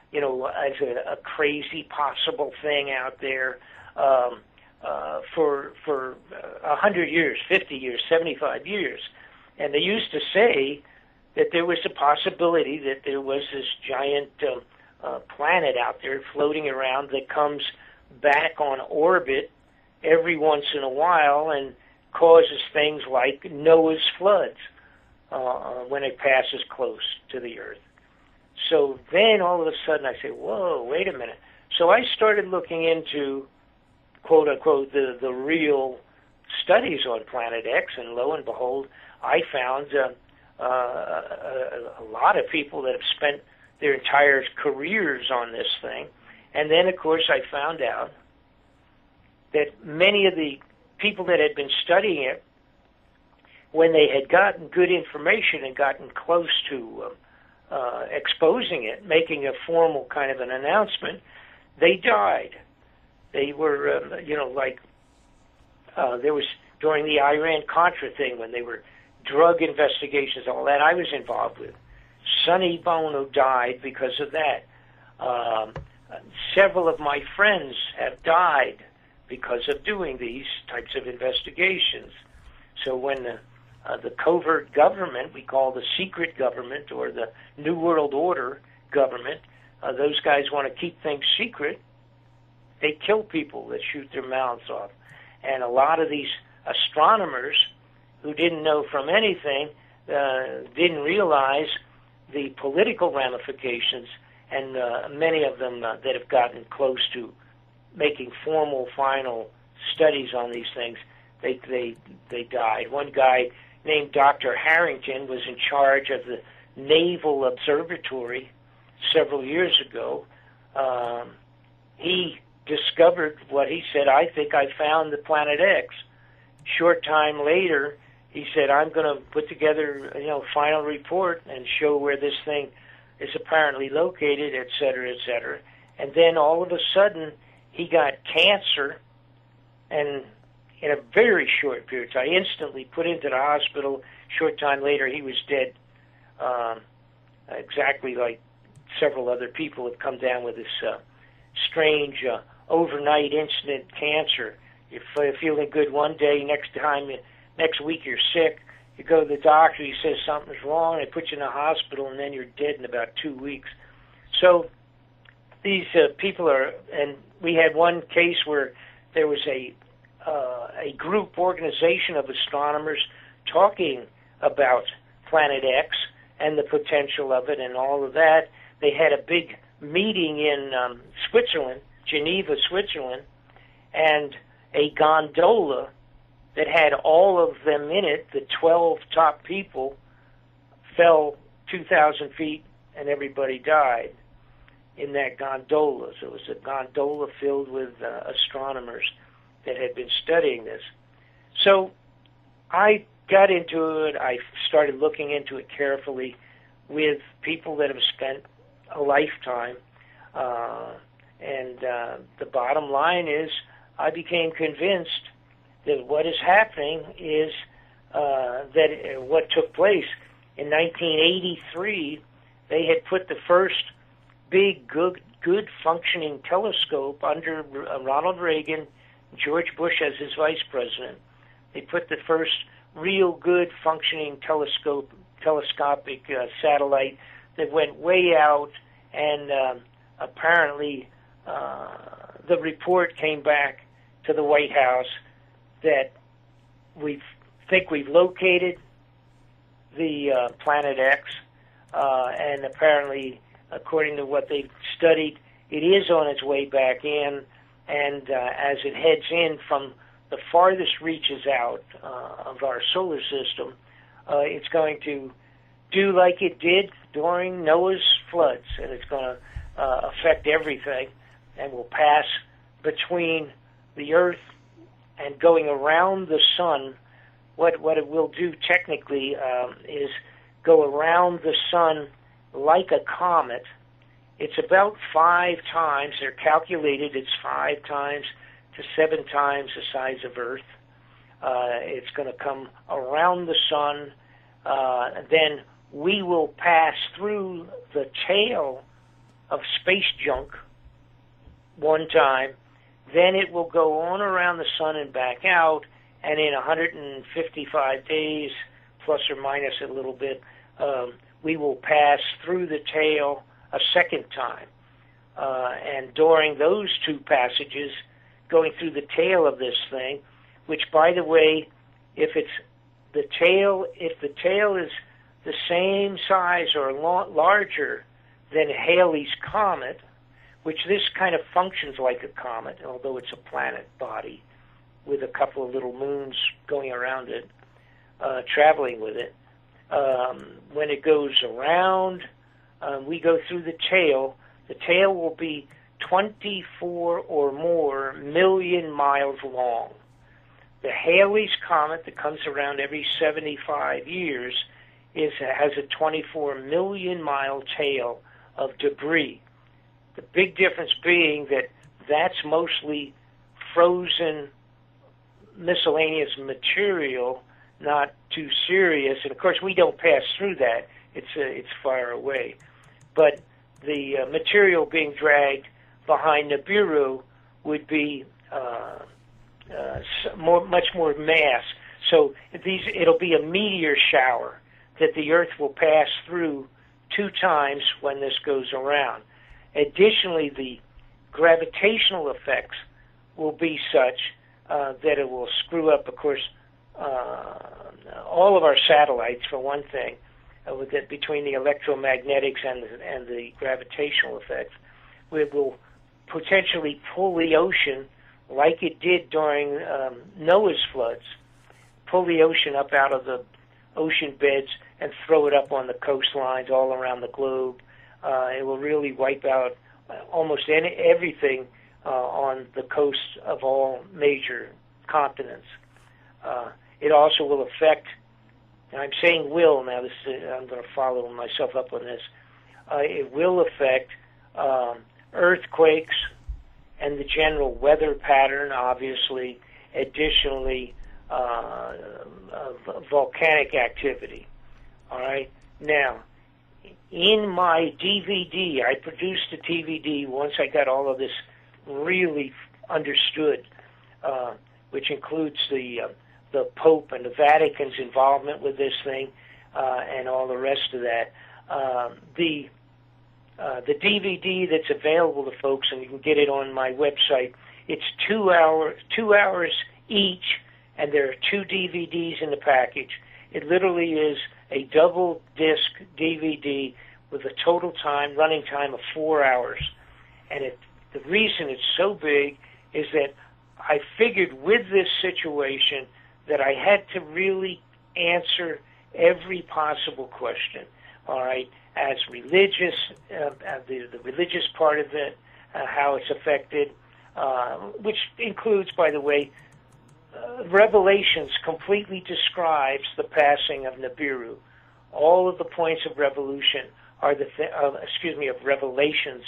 you know, as a, a crazy possible thing out there um, uh, for for a hundred years, fifty years, seventy-five years, and they used to say that there was a possibility that there was this giant uh, uh, planet out there floating around that comes back on orbit every once in a while and causes things like Noah's floods uh, when it passes close to the Earth. So then all of a sudden I say, whoa, wait a minute. So I started looking into, quote unquote, the, the real studies on Planet X, and lo and behold, I found uh, uh, a, a lot of people that have spent their entire careers on this thing. And then, of course, I found out that many of the people that had been studying it, when they had gotten good information and gotten close to uh, uh, exposing it, making a formal kind of an announcement, they died. They were, um, you know, like, uh, there was, during the Iran-Contra thing, when they were drug investigations, all that I was involved with. Sonny Bono died because of that. Um, several of my friends have died because of doing these types of investigations. So when the, uh, the covert government, we call the secret government or the New World Order government, uh, those guys want to keep things secret, they kill people that shoot their mouths off. And a lot of these astronomers who didn't know from anything uh, didn't realize the political ramifications, and uh, many of them uh, that have gotten close to making formal, final studies on these things, they they they died. One guy named Doctor Harrington was in charge of the Naval Observatory several years ago. Um, he discovered what he said, I think I found the Planet X. Short time later, he said, I'm going to put together, you know, final report and show where this thing is apparently located, et cetera, et cetera. And then all of a sudden, he got cancer, and in a very short period of time, instantly put into the hospital. Short time later, he was dead, um, exactly like several other people have come down with this uh, strange uh, overnight incident cancer. You're feeling good one day, next time, next week you're sick. You go to the doctor, he says something's wrong, they put you in the hospital, and then you're dead in about two weeks. So these uh, people are, and we had one case where there was a uh, a group organization of astronomers talking about Planet X and the potential of it and all of that. They had a big meeting in um, Switzerland, Geneva, Switzerland, and a gondola that had all of them in it, the twelve top people, fell two thousand feet and everybody died in that gondola. So it was a gondola filled with uh, astronomers that had been studying this. So I got into it. I started looking into it carefully with people that have spent a lifetime. Uh, and uh, the bottom line is I became convinced that what is happening is uh, that uh, what took place in nineteen eighty-three, they had put the first big, good, good functioning telescope under uh, Ronald Reagan, George Bush as his vice president. They put the first real good functioning telescope, telescopic uh, satellite that went way out, and um, apparently uh, the report came back to the White House that we think we've located the uh, Planet X, uh, and apparently, according to what they've studied, it is on its way back in, and uh, as it heads in from the farthest reaches out uh, of our solar system, uh, it's going to do like it did during Noah's floods, and it's going to uh, affect everything, and will pass between the Earth and going around the sun. What what it will do technically um, is go around the sun like a comet. It's about five times, they're calculated, it's five times to seven times the size of Earth. Uh, it's going to come around the sun. Uh, then we will pass through the tail of space junk one time, then it will go on around the sun and back out, and in one hundred fifty-five days, plus or minus a little bit, um, we will pass through the tail a second time. Uh, and during those two passages, going through the tail of this thing, which, by the way, if it's the tail, if the tail is the same size or lo- larger than Halley's Comet, which this kind of functions like a comet, although it's a planet body with a couple of little moons going around it, uh, traveling with it. Um, when it goes around, um, we go through the tail. The tail will be twenty-four or more million miles long. The Halley's Comet that comes around every seventy-five years is has a twenty-four million mile tail of debris. The big difference being that that's mostly frozen miscellaneous material, not too serious. And of course, we don't pass through that. It's uh, it's far away. But the uh, material being dragged behind Nibiru would be uh, uh, more, much more mass. So these it'll be a meteor shower that the Earth will pass through two times when this goes around. Additionally, the gravitational effects will be such uh, that it will screw up, of course, uh, all of our satellites, for one thing, uh, with it, between the electromagnetics and the, and the gravitational effects. We will potentially pull the ocean, like it did during um, Noah's floods, pull the ocean up out of the ocean beds and throw it up on the coastlines all around the globe. Uh, it will really wipe out almost any, everything uh, on the coasts of all major continents. Uh, it also will affect, and I'm saying will now, this is, I'm going to follow myself up on this, uh, it will affect um, earthquakes and the general weather pattern, obviously, additionally, uh, uh, volcanic activity. All right? Now, in my D V D, I produced a D V D once I got all of this really understood, uh, which includes the uh, the Pope and the Vatican's involvement with this thing, uh, and all the rest of that. Um, the uh, the D V D that's available to folks, and you can get it on my website. It's two hour two hours each, and there are two D V Ds in the package. It literally is a double disc D V D with a total time, running time of four hours. And it, the reason it's so big is that I figured with this situation that I had to really answer every possible question, all right, as religious, uh, the, the religious part of it, uh, how it's affected, uh, which includes, by the way, uh, Revelations completely describes the passing of Nibiru. All of the points of revolution are the th- uh, excuse me of Revelations.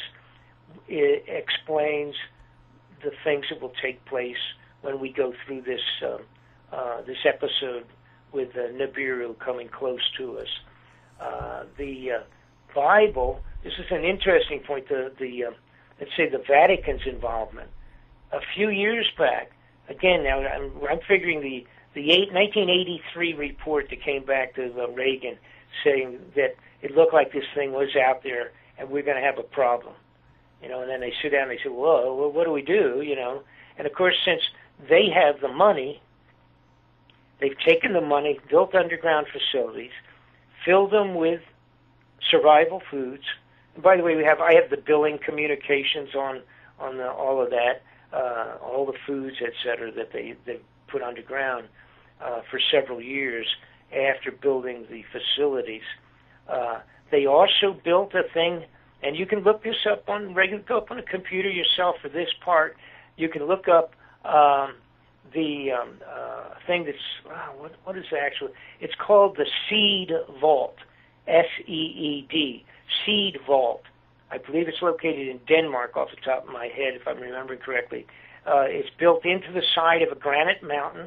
It explains the things that will take place when we go through this uh, uh, this episode with uh, Nibiru coming close to us. Uh, the uh, Bible. This is an interesting point. The the uh, let's say the Vatican's involvement. A few years back, again, now I'm, I'm figuring the the eight, nineteen eighty-three report that came back to uh, Reagan, saying that it looked like this thing was out there and we're going to have a problem, you know. And then they sit down and they say, "Whoa, well, what do we do?" You know. And of course, since they have the money, they've taken the money, built underground facilities, filled them with survival foods. And by the way, we have I have the billing communications on on the, all of that, uh, all the foods, et cetera, that they they put underground uh, for several years after building the facilities. Uh, they also built a thing, and you can look this up on regular, go up on a computer yourself for this part. You can look up um, the um, uh, thing that's, wow, what, what is it actually? It's called the Seed Vault, S E E D, Seed Vault. I believe it's located in Denmark off the top of my head, if I'm remembering correctly. Uh, it's built into the side of a granite mountain,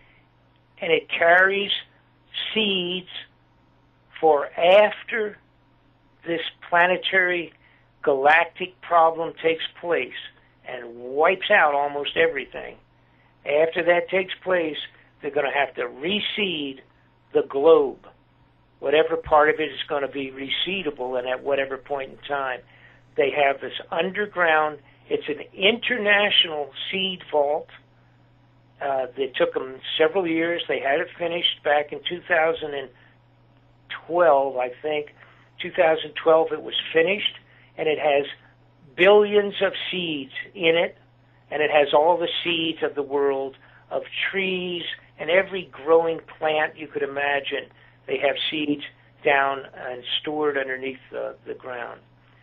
and it carries seeds for after this planetary galactic problem takes place and wipes out almost everything, after that takes place, they're going to have to reseed the globe. Whatever part of it is going to be reseedable, and at whatever point in time. They have this underground, it's an international seed vault. Uh, it took them several years. They had it finished back in two thousand twelve, I think. two thousand twelve it was finished, and it has billions of seeds in it, and it has all the seeds of the world, of trees, and every growing plant you could imagine. They have seeds down and stored underneath the, the ground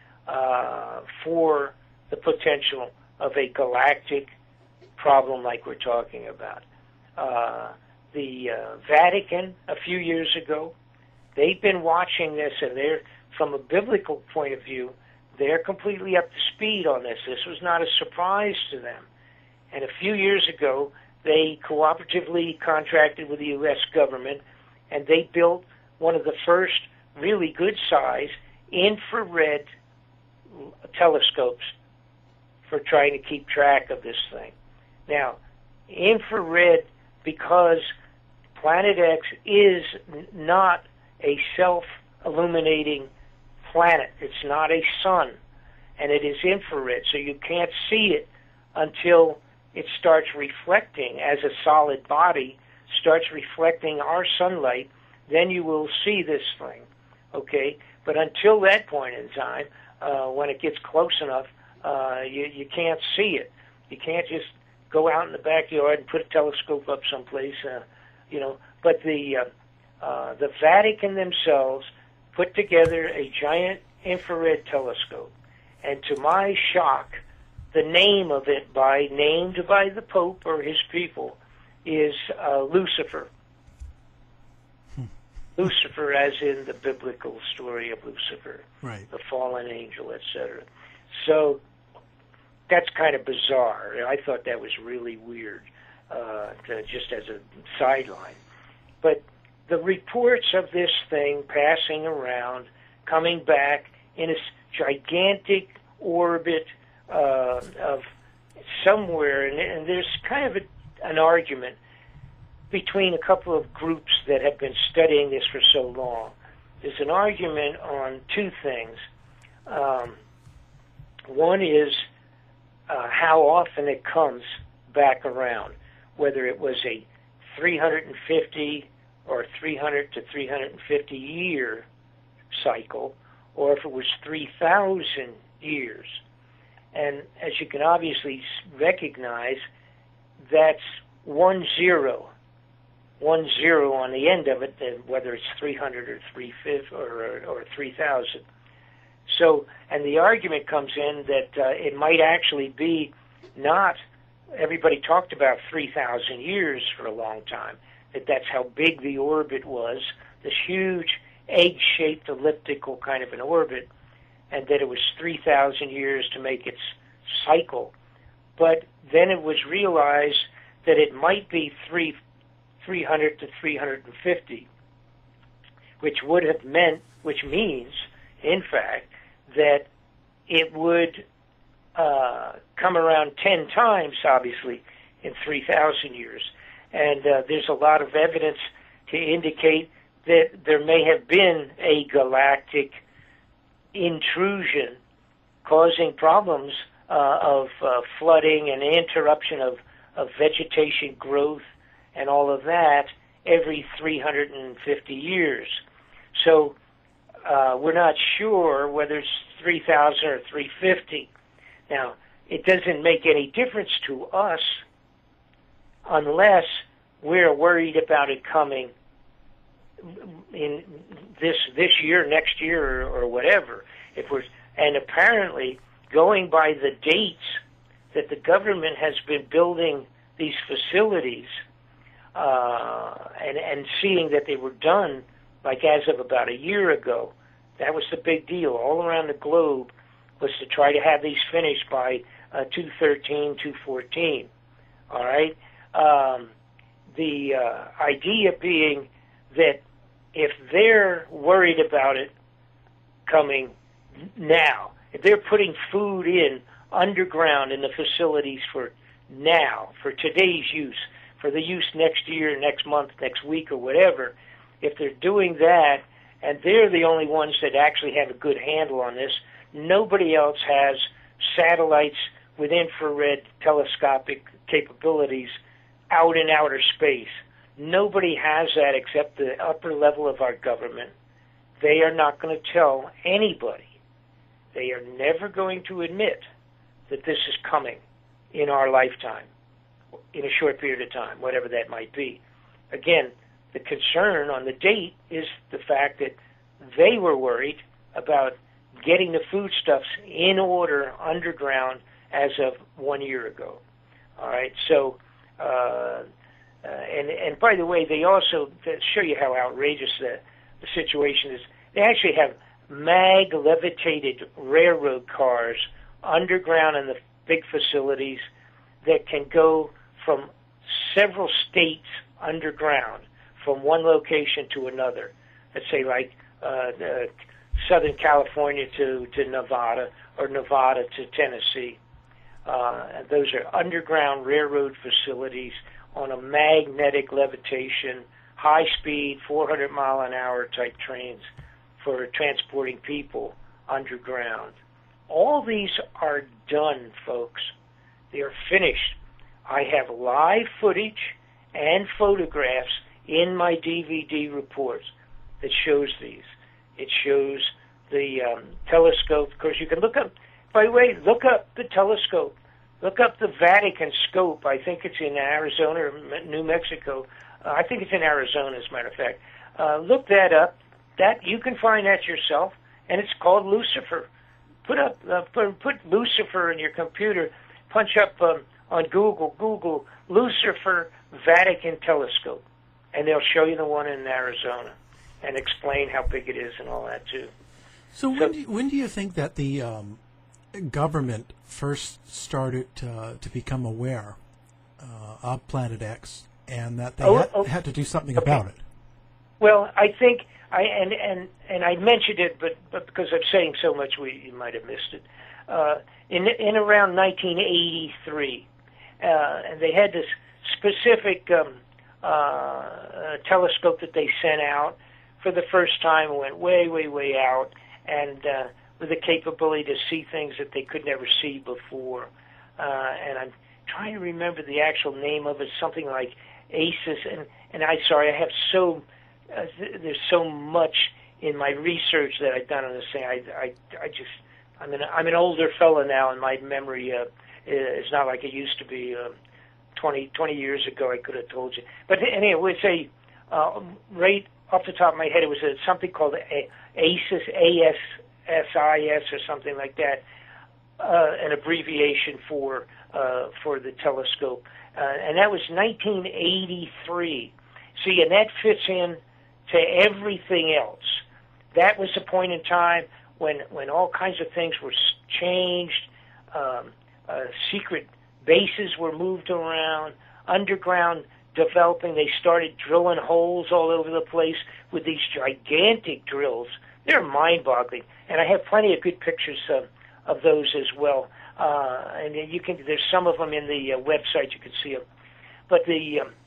uh, for the potential of a galactic problem like we're talking about. Uh, the uh, Vatican, a few years ago, they've been watching this, and they're, from a biblical point of view, they're completely up to speed on this. This was not a surprise to them. And a few years ago, they cooperatively contracted with the U S government, and they built one of the first really good-sized infrared telescopes for trying to keep track of this thing. Now, infrared, because Planet X is n- not a self-illuminating planet. It's not a sun, and it is infrared, so you can't see it until it starts reflecting as a solid body, starts reflecting our sunlight, then you will see this thing, okay? But until that point in time, uh, when it gets close enough, uh, you, you can't see it. You can't just go out in the backyard and put a telescope up someplace, uh, you know. But the uh, uh, the Vatican themselves put together a giant infrared telescope, and to my shock, the name of it, by named by the Pope or his people, is uh, Lucifer. Hmm. Lucifer, as in the biblical story of Lucifer, right, the fallen angel, et cetera. So that's kind of bizarre. I thought that was really weird, uh, to, just as a sideline. But the reports of this thing passing around, coming back in a gigantic orbit uh, of somewhere, and, and there's kind of a, an argument between a couple of groups that have been studying this for so long. There's an argument on two things. Um, one is uh, how often it comes back around, whether it was a three hundred fifty or three hundred to three hundred fifty year cycle, or if it was three thousand years. And as you can obviously recognize, that's one zero, one zero on the end of it, whether it's three hundred or three fifty or, or three thousand. So, and the argument comes in that uh, it might actually be not, everybody talked about three thousand years for a long time, that that's how big the orbit was, this huge egg-shaped elliptical kind of an orbit, and that it was three thousand years to make its cycle. But then it was realized that it might be three, three hundred to three hundred fifty, which would have meant, which means, in fact, that it would uh, come around ten times, obviously, in three thousand years. And uh, there's a lot of evidence to indicate that there may have been a galactic intrusion causing problems uh, of uh, flooding and interruption of, of vegetation growth and all of that every three hundred fifty years. So uh, we're not sure whether it's three thousand or three hundred fifty. Now, it doesn't make any difference to us unless we're worried about it coming in this this year, next year, or, or whatever. If we're and apparently going by the dates that the government has been building these facilities, uh, and and seeing that they were done, like as of about a year ago, that was the big deal all around the globe, was to try to have these finished by uh, two thirteen, two fourteen. All right. Um, the uh, idea being that if they're worried about it coming now, if they're putting food in underground in the facilities for now, for today's use, for the use next year, next month, next week, or whatever, if they're doing that, and they're the only ones that actually have a good handle on this, nobody else has satellites with infrared telescopic capabilities out in outer space. Nobody has that except the upper level of our government. They are not going to tell anybody. They are never going to admit that this is coming in our lifetime, in a short period of time, whatever that might be. Again, the concern on the date is the fact that they were worried about getting the foodstuffs in order underground as of one year ago. All right, so, uh, uh, and and by the way, they also, to show you how outrageous the, the situation is, they actually have mag-levitated railroad cars underground in the big facilities that can go from several states underground, from one location to another. Let's say like uh, uh, Southern California to, to Nevada, or Nevada to Tennessee. Uh, and those are underground railroad facilities on a magnetic levitation, high-speed, four hundred mile an hour type trains for transporting people underground. All these are done, folks. They are finished. I have live footage and photographs in my D V D reports that shows these. It shows the um, telescope. Of course, you can look up, by the way, look up the telescope. Look up the Vatican scope. I think it's in Arizona or New Mexico. Uh, I think it's in Arizona, as a matter of fact. Uh, look that up. That you can find that yourself, and it's called Lucifer. Put up, uh, put, put Lucifer in your computer. Punch up um, on Google, Google Lucifer Vatican telescope, and they'll show you the one in Arizona and explain how big it is and all that too. So, so when, do you, when do you think that the um, government first started uh, to become aware uh, of Planet X, and that they oh, had, oh, had to do something okay. about it? Well, I think I and and and I mentioned it, but but because I'm saying so much, we you might have missed it. Uh, in in around nineteen eighty-three, uh, and they had this specific um, uh, telescope that they sent out for the first time. It went way, way, way out, and uh, with the capability to see things that they could never see before. Uh, and I'm trying to remember the actual name of it, something like ACES. And and I'm sorry, I have so uh, th- there's so much in my research that I've done on this thing. I I, I just I'm an I'm an older fella now, and my memory uh, is not like it used to be. Uh, twenty, twenty years ago, I could have told you. But anyway, it was a uh, right off the top of my head, it was a, something called a, ASIS, A S S I S, or something like that, uh, an abbreviation for uh, for the telescope, uh, and that was nineteen eighty-three. See, and that fits in to everything else. That was the point in time when when all kinds of things were changed, um, uh, secret bases were moved around, underground developing. They started drilling holes all over the place with these gigantic drills. They're mind-boggling, and I have plenty of good pictures of, of those as well. Uh, and you can there's some of them in the uh, website. You can see them. But the um,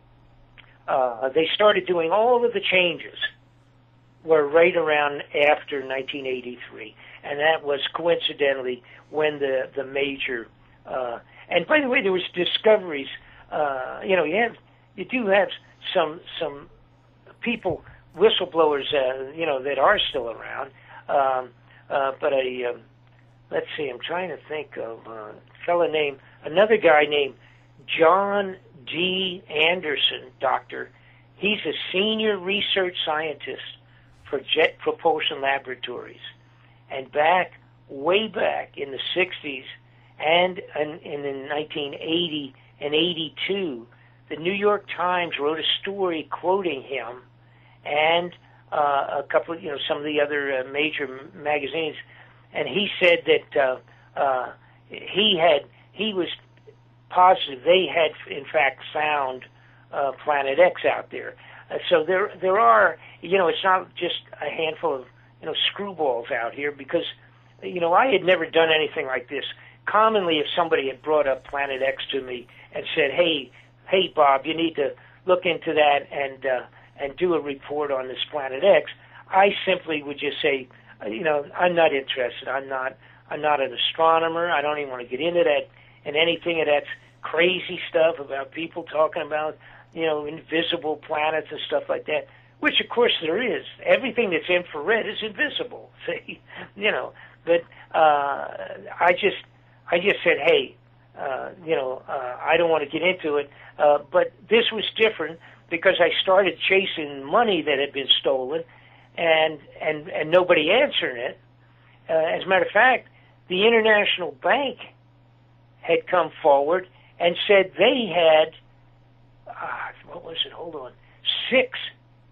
uh, they started doing all of the changes were right around after nineteen eighty-three, and that was coincidentally when the the major uh, and by the way, there was discoveries. Uh, you know, you have, you do have some some people, whistleblowers, uh, you know, that are still around. Um, uh, but a um, let's see, I'm trying to think of a fellow named another guy named John D. Anderson, doctor. He's a senior research scientist for Jet Propulsion Laboratories, and back way back in the sixties. And in, in nineteen eighty and eighty-two, the New York Times wrote a story quoting him, and uh, a couple of, you know, some of the other uh, major magazines, and he said that uh, uh, he had he was positive they had in fact found uh, Planet X out there. Uh, so there there are, you know, it's not just a handful of, you know, screwballs out here, because you know, I had never done anything like this. Commonly, if somebody had brought up Planet X to me and said, hey, hey, Bob, you need to look into that and uh, and do a report on this Planet X, I simply would just say, you know, I'm not interested. I'm not I'm not an astronomer. I don't even want to get into that and anything of that crazy stuff about people talking about, you know, invisible planets and stuff like that, which, of course, there is. Everything that's infrared is invisible, see, you know. But uh, I just I just said, hey, uh, you know, uh, I don't want to get into it. Uh, but this was different because I started chasing money that had been stolen, and and, and nobody answering it. Uh, as a matter of fact, the International Bank had come forward and said they had, uh, what was it? Hold on, six,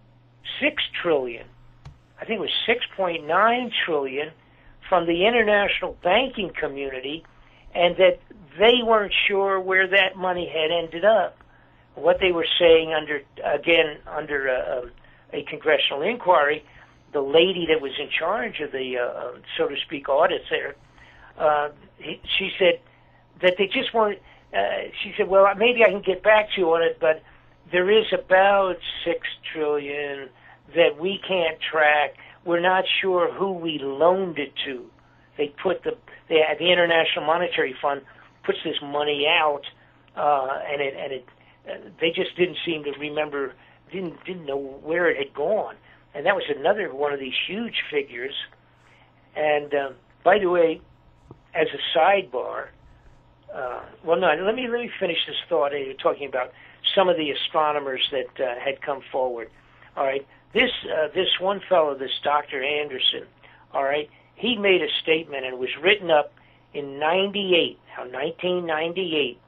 six trillion. I think it was six point nine trillion from the international banking community, and that they weren't sure where that money had ended up. What they were saying under, again, under a, a congressional inquiry, the lady that was in charge of the, uh, so to speak, audits there, uh, he, she said that they just weren't, uh, she said, well, maybe I can get back to you on it, but there is about six trillion that we can't track. We're not sure who we loaned it to. They put the, they, the International Monetary Fund puts this money out, uh, and it, and it, uh, they just didn't seem to remember, didn't, didn't know where it had gone. And that was another one of these huge figures. And, um, by the way, as a sidebar, uh, well, no, let me, let me finish this thought. You're talking about some of the astronomers that uh, had come forward. All right. This, uh, this one fellow, this Doctor Anderson, all right, he made a statement, and it was written up in ninety-eight, now nineteen ninety-eight,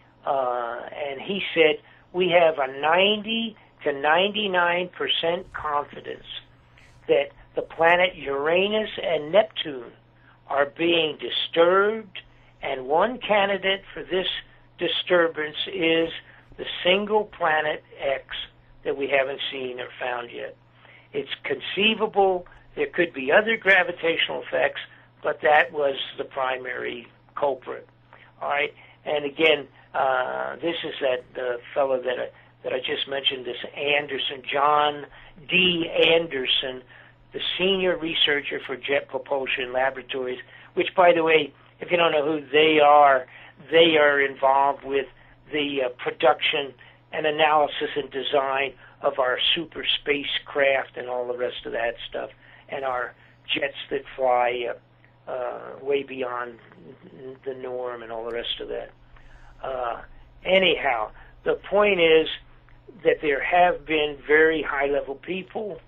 uh, and he said, we have a ninety to ninety-nine percent confidence that the planet Uranus and Neptune are being disturbed, and one candidate for this disturbance is the single planet X that we haven't seen or found yet. It's conceivable there could be other gravitational effects, but that was the primary culprit. All right, and again, uh, this is that uh, fellow that I, that I just mentioned, this Anderson, John D. Anderson, the senior researcher for Jet Propulsion Laboratories, which, by the way, if you don't know who they are, they are involved with the uh, production and analysis and design of our super spacecraft and all the rest of that stuff, and our jets that fly uh, uh, way beyond the norm and all the rest of that. Uh, anyhow, the point is that there have been very high-level people.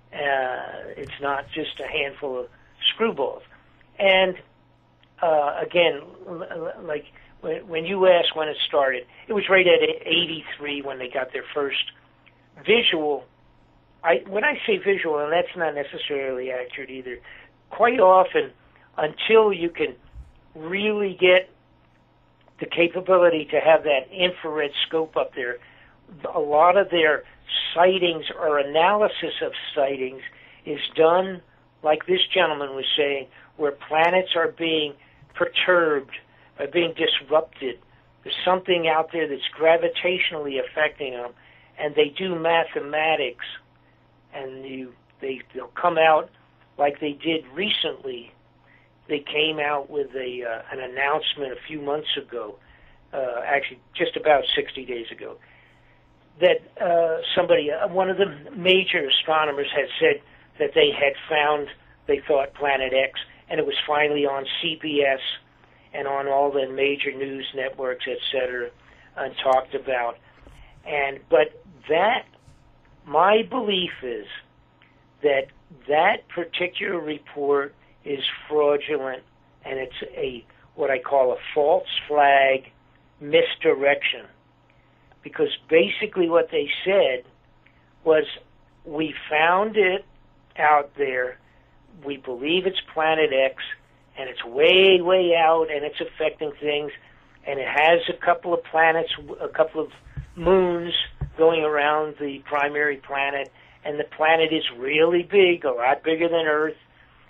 Uh, it's not just a handful of screwballs. And uh, again, like when, when you ask when it started, it was right at eighty-three when they got their first visual. I, when I say visual, and that's not necessarily accurate either, quite often, until you can really get the capability to have that infrared scope up there, a lot of their sightings or analysis of sightings is done, like this gentleman was saying, where planets are being perturbed, are being disrupted. There's something out there that's gravitationally affecting them, and they do mathematics, and you, they, they'll come out like they did recently. They came out with a uh, an announcement a few months ago, uh, actually just about sixty days ago, that uh, somebody, uh, one of the major astronomers had said that they had found, they thought, Planet X, and it was finally on C B S and on all the major news networks, et cetera, and talked about. And but that, my belief is that that particular report is fraudulent, and it's a what I call a false flag misdirection. Because basically what they said was, we found it out there, we believe it's Planet X, and it's way, way out, and it's affecting things, and it has a couple of planets, a couple of moons going around the primary planet, and the planet is really big, a lot bigger than Earth,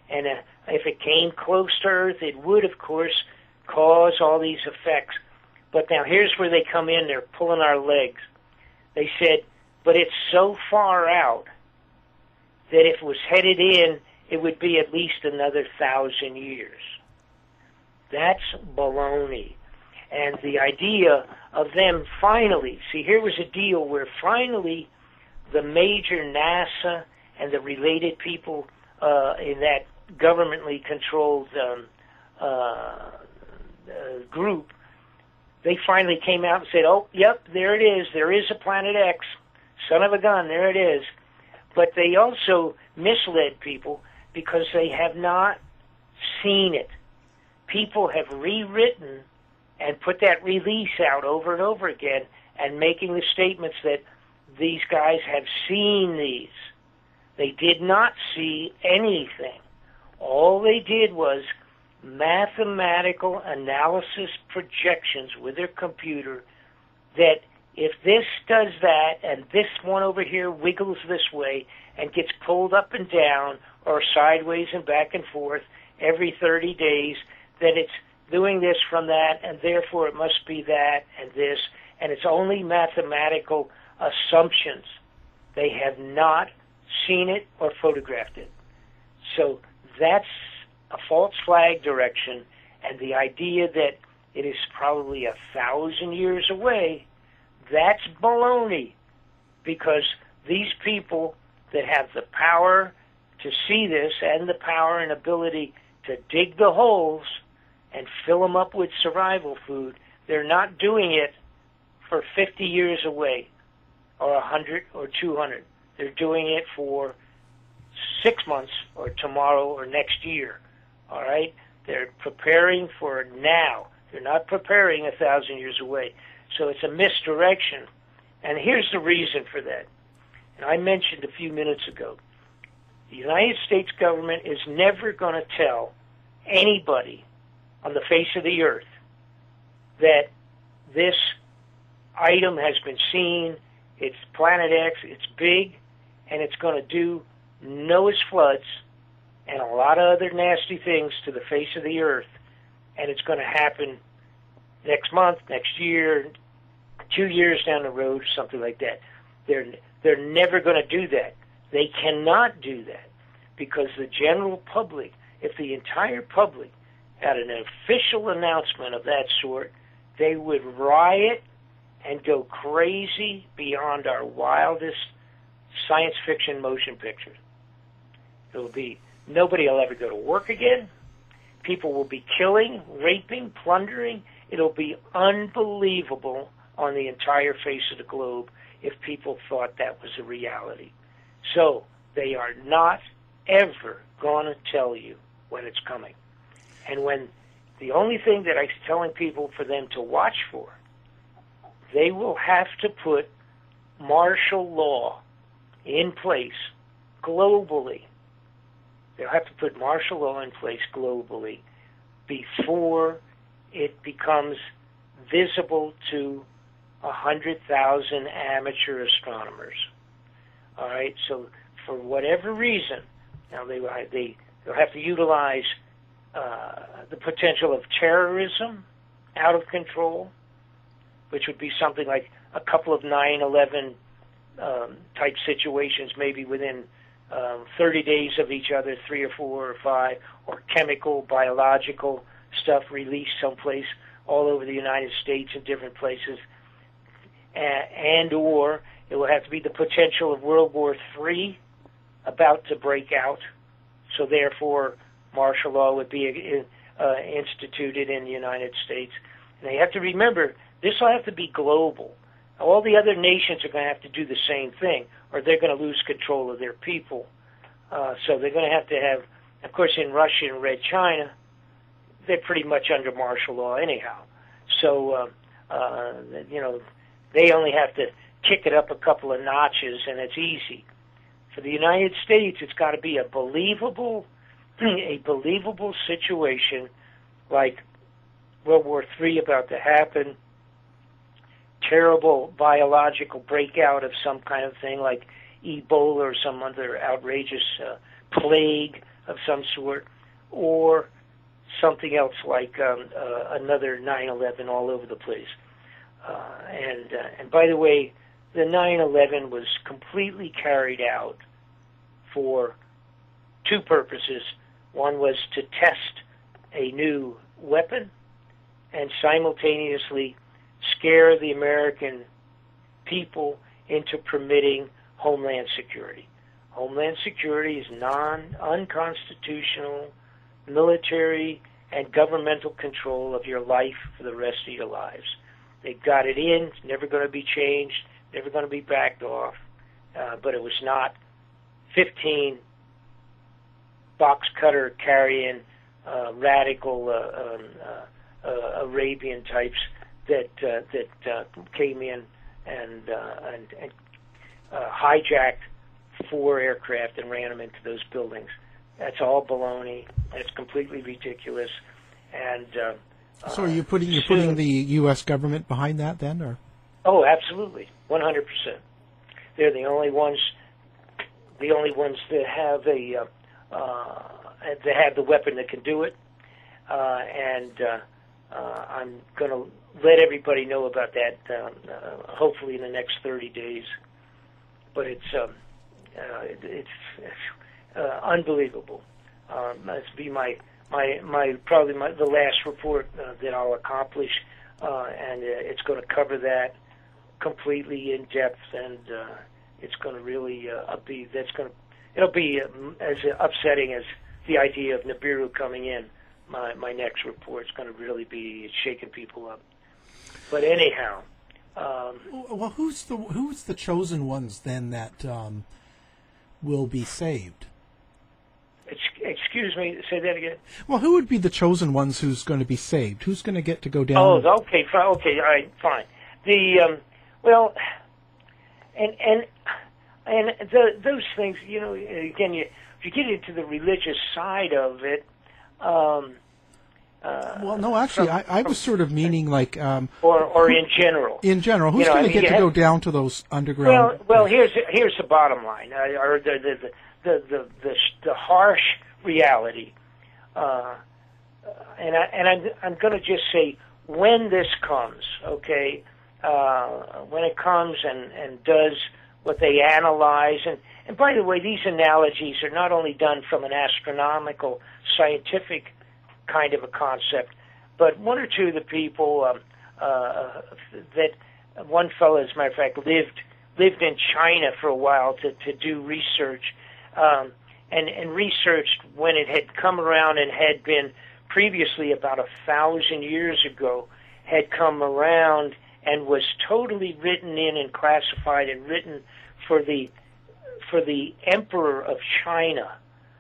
And uh, if it came close to Earth, it would, of course, cause all these effects. But now here's where they come in. They're pulling our legs. They said, but it's so far out that if it was headed in, it would be at least another thousand years. That's baloney. And the idea of them finally, see, here was a deal where finally the major NASA and the related people uh, in that governmentally controlled um, uh, uh, group, they finally came out and said, oh, yep, there it is. There is a Planet X. Son of a gun, there it is. But they also misled people because they have not seen it. People have rewritten and put that release out over and over again and making the statements that these guys have seen these. They did not see anything. All they did was mathematical analysis projections with their computer that if this does that and this one over here wiggles this way and gets pulled up and down or sideways and back and forth every thirty days, that it's doing this from that, and therefore it must be that and this, and it's only mathematical assumptions. They have not seen it or photographed it. So that's a false flag direction, and the idea that it is probably a thousand years away, that's baloney, because these people that have the power to see this and the power and ability to dig the holes and fill them up with survival food, they're not doing it for fifty years away or one hundred or two hundred. They're doing it for six months or tomorrow or next year, all right? They're preparing for now. They're not preparing a thousand years away. So it's a misdirection. And here's the reason for that. And I mentioned a few minutes ago, the United States government is never going to tell anybody on the face of the earth that this item has been seen, it's Planet X, it's big, and it's going to do Noah's floods and a lot of other nasty things to the face of the earth, and it's going to happen next month, next year, two years down the road, something like that. They're, they're never going to do that. They cannot do that because the general public, if the entire public had an official announcement of that sort, they would riot and go crazy beyond our wildest science fiction motion pictures. It'll be, nobody will ever go to work again. People will be killing, raping, plundering. It'll be unbelievable on the entire face of the globe if people thought that was a reality. So they are not ever going to tell you when it's coming. And when the only thing that I'm telling people for them to watch for, they will have to put martial law in place globally. They'll have to put martial law in place globally before it becomes visible to one hundred thousand amateur astronomers. All right, so for whatever reason, now they, they, they'll have to utilize uh, the potential of terrorism out of control, which would be something like a couple of nine eleven um, type situations, maybe within um, thirty days of each other, three or four or five, or chemical, biological stuff released someplace all over the United States in different places, and, and or it will have to be the potential of World War Three about to break out, so therefore martial law would be uh, instituted in the United States. And they have to remember, this will have to be global. All the other nations are going to have to do the same thing, or they're going to lose control of their people. Uh, so they're going to have to have, of course, in Russia and Red China, they're pretty much under martial law anyhow. So, uh, uh, you know, they only have to kick it up a couple of notches, and it's easy. For the United States, it's got to be a believable, a believable situation, like World War Three about to happen, terrible biological breakout of some kind of thing like Ebola or some other outrageous uh, plague of some sort, or something else like um, uh, another nine eleven all over the place. Uh, and uh, and by the way, the nine eleven was completely carried out for two purposes. One was to test a new weapon and simultaneously scare the American people into permitting Homeland Security. Homeland Security is non unconstitutional military and governmental control of your life for the rest of your lives. They got it in, it's never going to be changed, never going to be backed off, uh, but it was not fifteen box cutter carrying uh, radical uh, um, uh, uh, Arabian types that uh, that uh, came in and uh, and, and uh, hijacked four aircraft and ran them into those buildings. That's all baloney. It's completely ridiculous. And uh, so, are you putting you're soon, putting the U S government behind that then, or? Oh, absolutely, one hundred percent. They're the only ones, the only ones that have a uh, uh, that have the weapon that can do it. Uh, and uh, uh, I'm going to let everybody know about that. Um, uh, hopefully in the next thirty days. But it's um, uh, it, it's. it's uh, unbelievable. Um, that's be my my my probably my, the last report uh, that I'll accomplish, uh, and uh, it's going to cover that completely in depth, and uh, it's going to really uh, be that's going to it'll be um, as upsetting as the idea of Nibiru coming in. My my next report is going to really be shaking people up. But anyhow, um, well, who's the who's the chosen ones then that um, will be saved? Excuse me, say that again. Well, who would be the chosen ones who's going to be saved? Who's going to get to go down? Oh, okay, fine, okay, all right, fine. The um, well, and and and the, those things, you know, again, you, if you get into the religious side of it. Um, uh, well, no, actually, from, I, I was sort of meaning like, um, or or in general. In general, who's you know, going I to mean, get to have, go down to those underground? Well, well, here's here's the bottom line, uh, or the the. the The, the the the harsh reality, uh, and I and I'm I'm going to just say when this comes, okay, uh, when it comes and, and does what they analyze, and and by the way, these analogies are not only done from an astronomical, scientific kind of a concept, but one or two of the people um, uh, that one fellow, as a matter of fact, lived lived in China for a while to to do research. Um, and, and researched when it had come around and had been previously about a thousand years ago, had come around and was totally written in and classified and written for the for the Emperor of China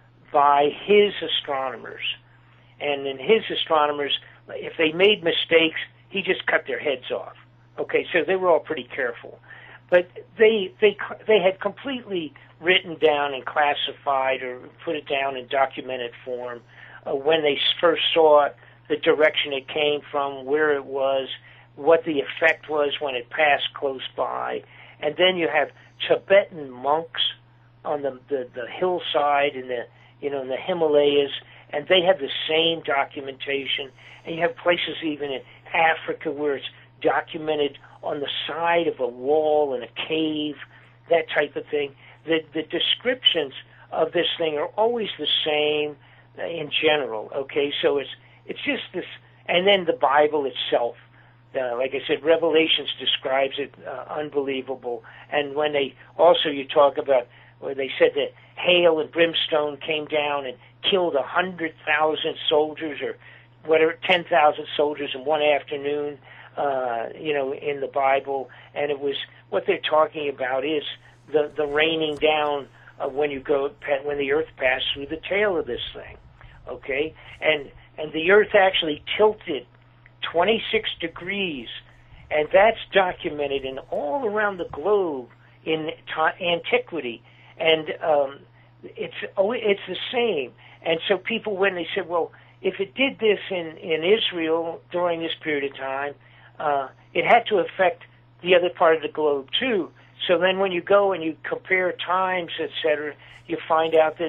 by his astronomers. And in his astronomers, if they made mistakes, he just cut their heads off. Okay, so they were all pretty careful. But they they they had completely written down and classified or put it down in documented form uh, when they first saw it, the direction it came from, where it was, what the effect was when it passed close by. And then you have Tibetan monks on the the, the hillside in the you know in the Himalayas, and they have the same documentation. And you have places even in Africa where it's documented on the side of a wall in a cave, that type of thing. The, the descriptions of this thing are always the same in general, okay? So it's it's just this, and then the Bible itself, uh, like I said, Revelations describes it uh, unbelievable. And when they, also you talk about, where they said that hail and brimstone came down and killed a hundred thousand soldiers or whatever, ten thousand soldiers in one afternoon, uh, you know, in the Bible. And it was, what they're talking about is the the raining down of when you go when the earth passed through the tail of this thing, okay, and and the earth actually tilted twenty-six degrees, and that's documented in all around the globe in ta- antiquity, and um, it's oh, it's the same. And so people, when they said, well, if it did this in in Israel during this period of time, uh, it had to affect the other part of the globe too. So then when you go and you compare times, et cetera, you find out that,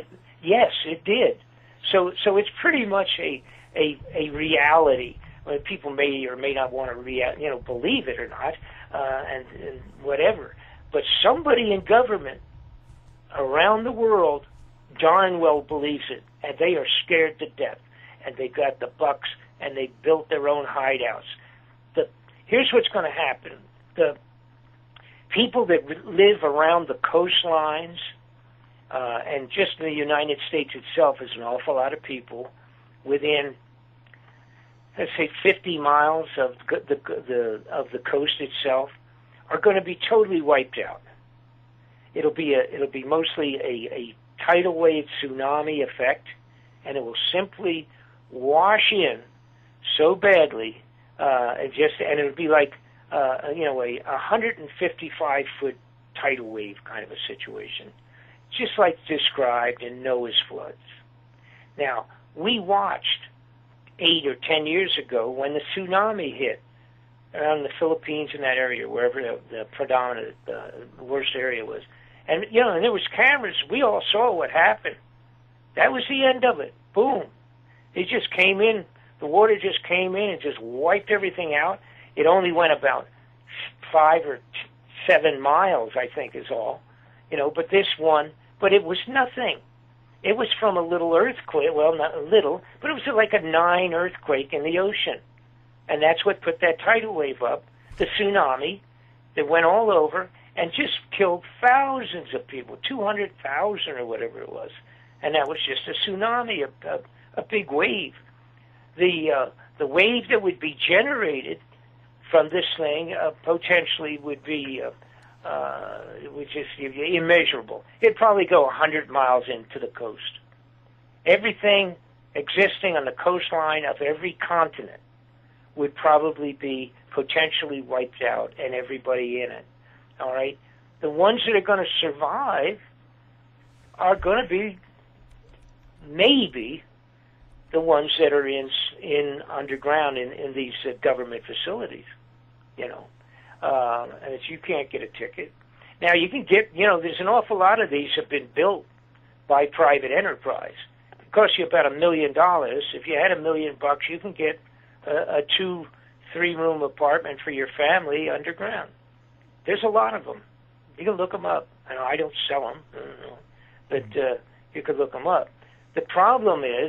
Yes, it did. So so it's pretty much a a, a reality. I mean, people may or may not want to rea- you know believe it or not, uh, and, and whatever. But somebody in government around the world darn well believes it, and they are scared to death. And they got the bucks, and they built their own hideouts. The here's what's going to happen: the people that live around the coastlines, uh, and just in the United States itself is an awful lot of people within, let's say, fifty miles of the, the of the coast itself, are going to be totally wiped out. It'll be a it'll be mostly a, a tidal wave tsunami effect, and it will simply wash in so badly, uh, and just and it'll be like uh, you know a one hundred fifty-five foot tidal wave kind of a situation, just like described in Noah's floods. Now, we watched eight or ten years ago when the tsunami hit around the Philippines in that area, wherever the, the predominant, uh, worst area was. And, you know, and there was cameras. We all saw what happened. That was the end of it. Boom. It just came in. The water just came in and just wiped everything out. It only went about five or t- seven miles, I think, is all. You know, but this one, but it was nothing. It was from a little earthquake. Well, not a little, but it was like a nine earthquake in the ocean. And that's what put that tidal wave up, the tsunami that went all over and just killed thousands of people, two hundred thousand or whatever it was. And that was just a tsunami, a, a, a big wave. The uh, the wave that would be generated from this thing uh, potentially would be uh, uh, would just immeasurable. It'd probably go one hundred miles into the coast. Everything existing on the coastline of every continent would probably be potentially wiped out, and everybody in it. All right? The ones that are going to survive are going to be maybe the ones that are in in underground in, in these uh, government facilities, you know. Uh, and it's, you can't get a ticket. Now, you can get, you know, there's an awful lot of these have been built by private enterprise. It costs you about a million dollars. If you had a million bucks, you can get a, a two, three-room apartment for your family underground. There's a lot of them. You can look them up. I, know, I don't sell them, I don't know, but uh, you could look them up. The problem is,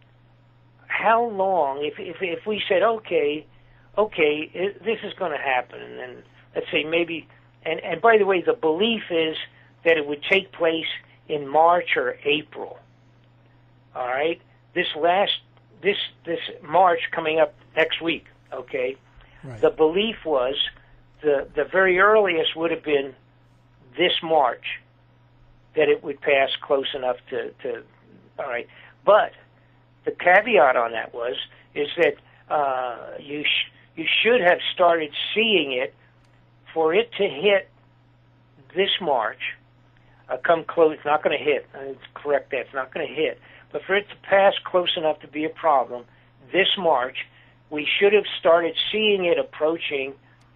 how long, if if, if we said, okay, okay, it, this is going to happen, and then let's say maybe, and, and by the way, the belief is that it would take place in March or April. All right? This last, this this March coming up next week, okay? Right. The belief was the the very earliest would have been this March that it would pass close enough to, to all right. But the caveat on that was is that uh, you sh- you should have started seeing it for it to hit this March. Uh, come close, it's not going to hit. It's correct that it's not going to hit, but for it to pass close enough to be a problem this March, we should have started seeing it approaching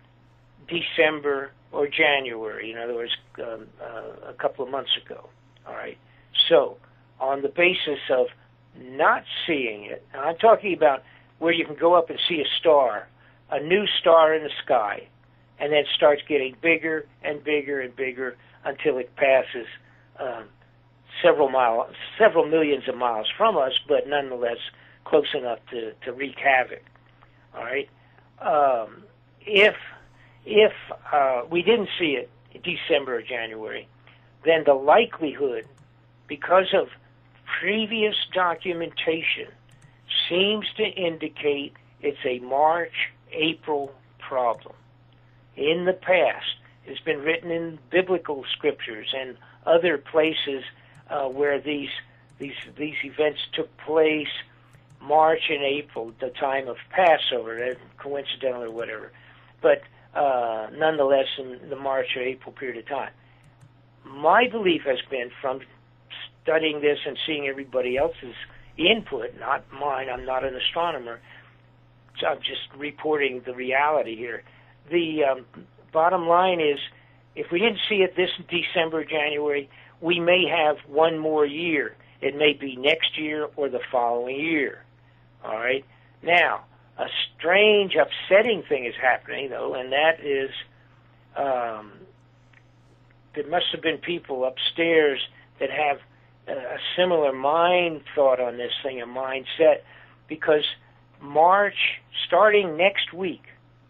December or January. In other words, um, uh, a couple of months ago. All right. So, on the basis of not seeing it, and I'm talking about where you can go up and see a star, a new star in the sky, and then starts getting bigger and bigger and bigger until it passes um, several miles, several millions of miles from us, but nonetheless close enough to, to wreak havoc. All right. Um, if if uh, we didn't see it in December or January, then the likelihood, because of previous documentation, seems to indicate it's a March, April problem. In the past, it's been written in biblical scriptures and other places uh, where these these these events took place, March and April, the time of Passover, coincidental or whatever, but uh, nonetheless in the March or April period of time. My belief has been, from studying this and seeing everybody else's input, not mine, I'm not an astronomer, so I'm just reporting the reality here. The um, bottom line is, if we didn't see it this December, January, we may have one more year. It may be next year or the following year. All right? Now, a strange, upsetting thing is happening, though, and that is um, there must have been people upstairs that have a similar mind thought on this thing, a mindset, because March, starting next week,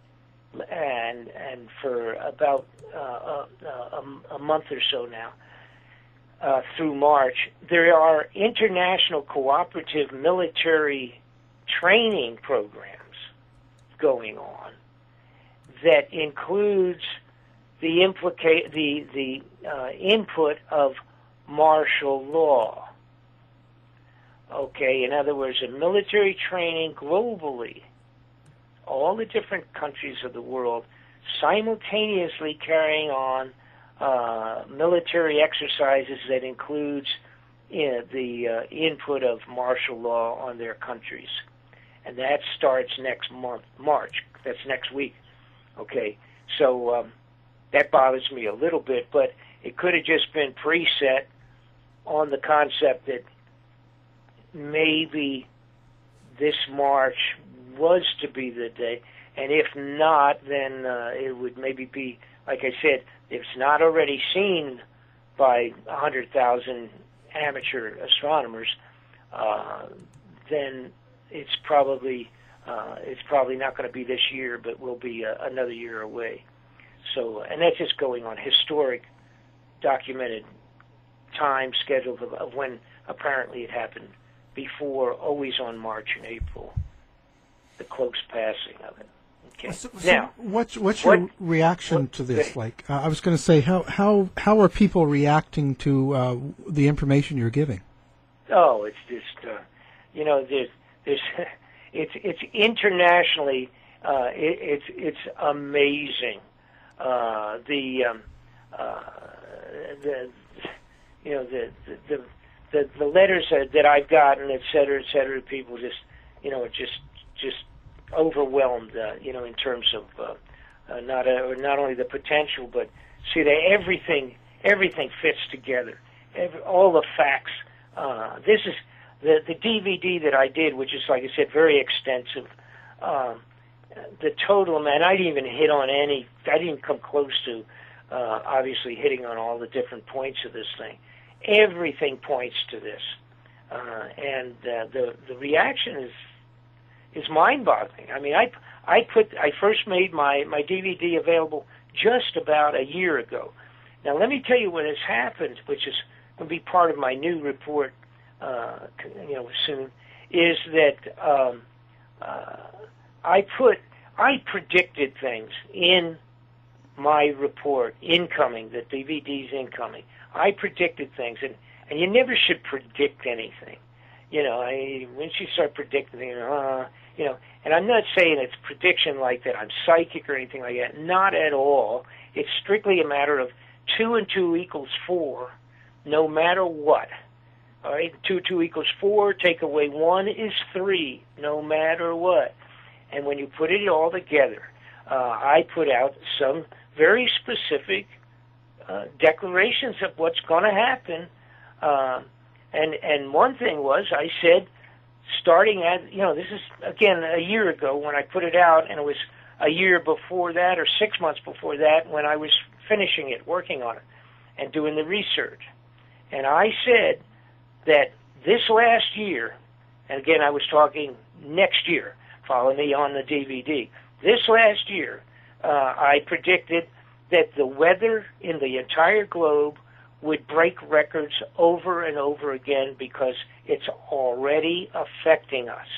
and and for about uh, a, a, a month or so now, uh, through March, there are international cooperative military training programs going on that includes the implica- the the uh, input of martial law. Okay, in other words, a military training globally, all the different countries of the world simultaneously carrying on uh, military exercises that includes you know, the uh, input of martial law on their countries. And that starts next month, March. That's next week. Okay, so um, that bothers me a little bit, but it could have just been preset on the concept that maybe this March was to be the day, and if not, then uh, it would maybe be, like I said, if it's not already seen by one hundred thousand amateur astronomers, uh, then it's probably uh, it's probably not going to be this year, but will be uh, another year away. So, and that's just going on historic, documented time schedules of, of when apparently it happened before, always on March and April, the close passing of it. Okay. So, so now, what's what's your what, reaction what, to this? Like, uh, I was going to say, how how how are people reacting to uh, the information you're giving? Oh, it's just uh, you know, there's there's it's it's internationally uh, it, it's it's amazing. Uh, the um, uh, the you know the the the, the letters that, that I've gotten, et cetera, et cetera, people just you know just just overwhelmed, uh, you know, in terms of uh, uh, not a, not only the potential, but see that everything everything fits together, Every, all the facts. Uh, this is the the D V D that I did, which is, like I said, very extensive. Um, the total amount, I didn't even hit on any. I didn't come close to uh, obviously hitting on all the different points of this thing. Everything points to this, uh, and uh, the the reaction is. is mind-boggling. I mean, I I put I first made my, my D V D available just about a year ago. Now, let me tell you what has happened, which is going to be part of my new report, uh, you know, soon. Is that um, uh, I put I predicted things in my report, incoming, the D V D's incoming. I predicted things, and and you never should predict anything. You know, I, once you start predicting, you know, uh, you know, and I'm not saying it's prediction like that I'm psychic or anything like that. Not at all. It's strictly a matter of two and two equals four, no matter what. All right, two two equals four. Take away one is three, no matter what. And when you put it all together, uh, I put out some very specific uh, declarations of what's going to happen. Uh, And and one thing was, I said, starting at, you know, this is, again, a year ago when I put it out, and it was a year before that or six months before that when I was finishing it, working on it, and doing the research. And I said that this last year, and again, I was talking next year, follow me on the D V D, this last year, uh, I predicted that the weather in the entire globe would break records over and over again because it's already affecting us.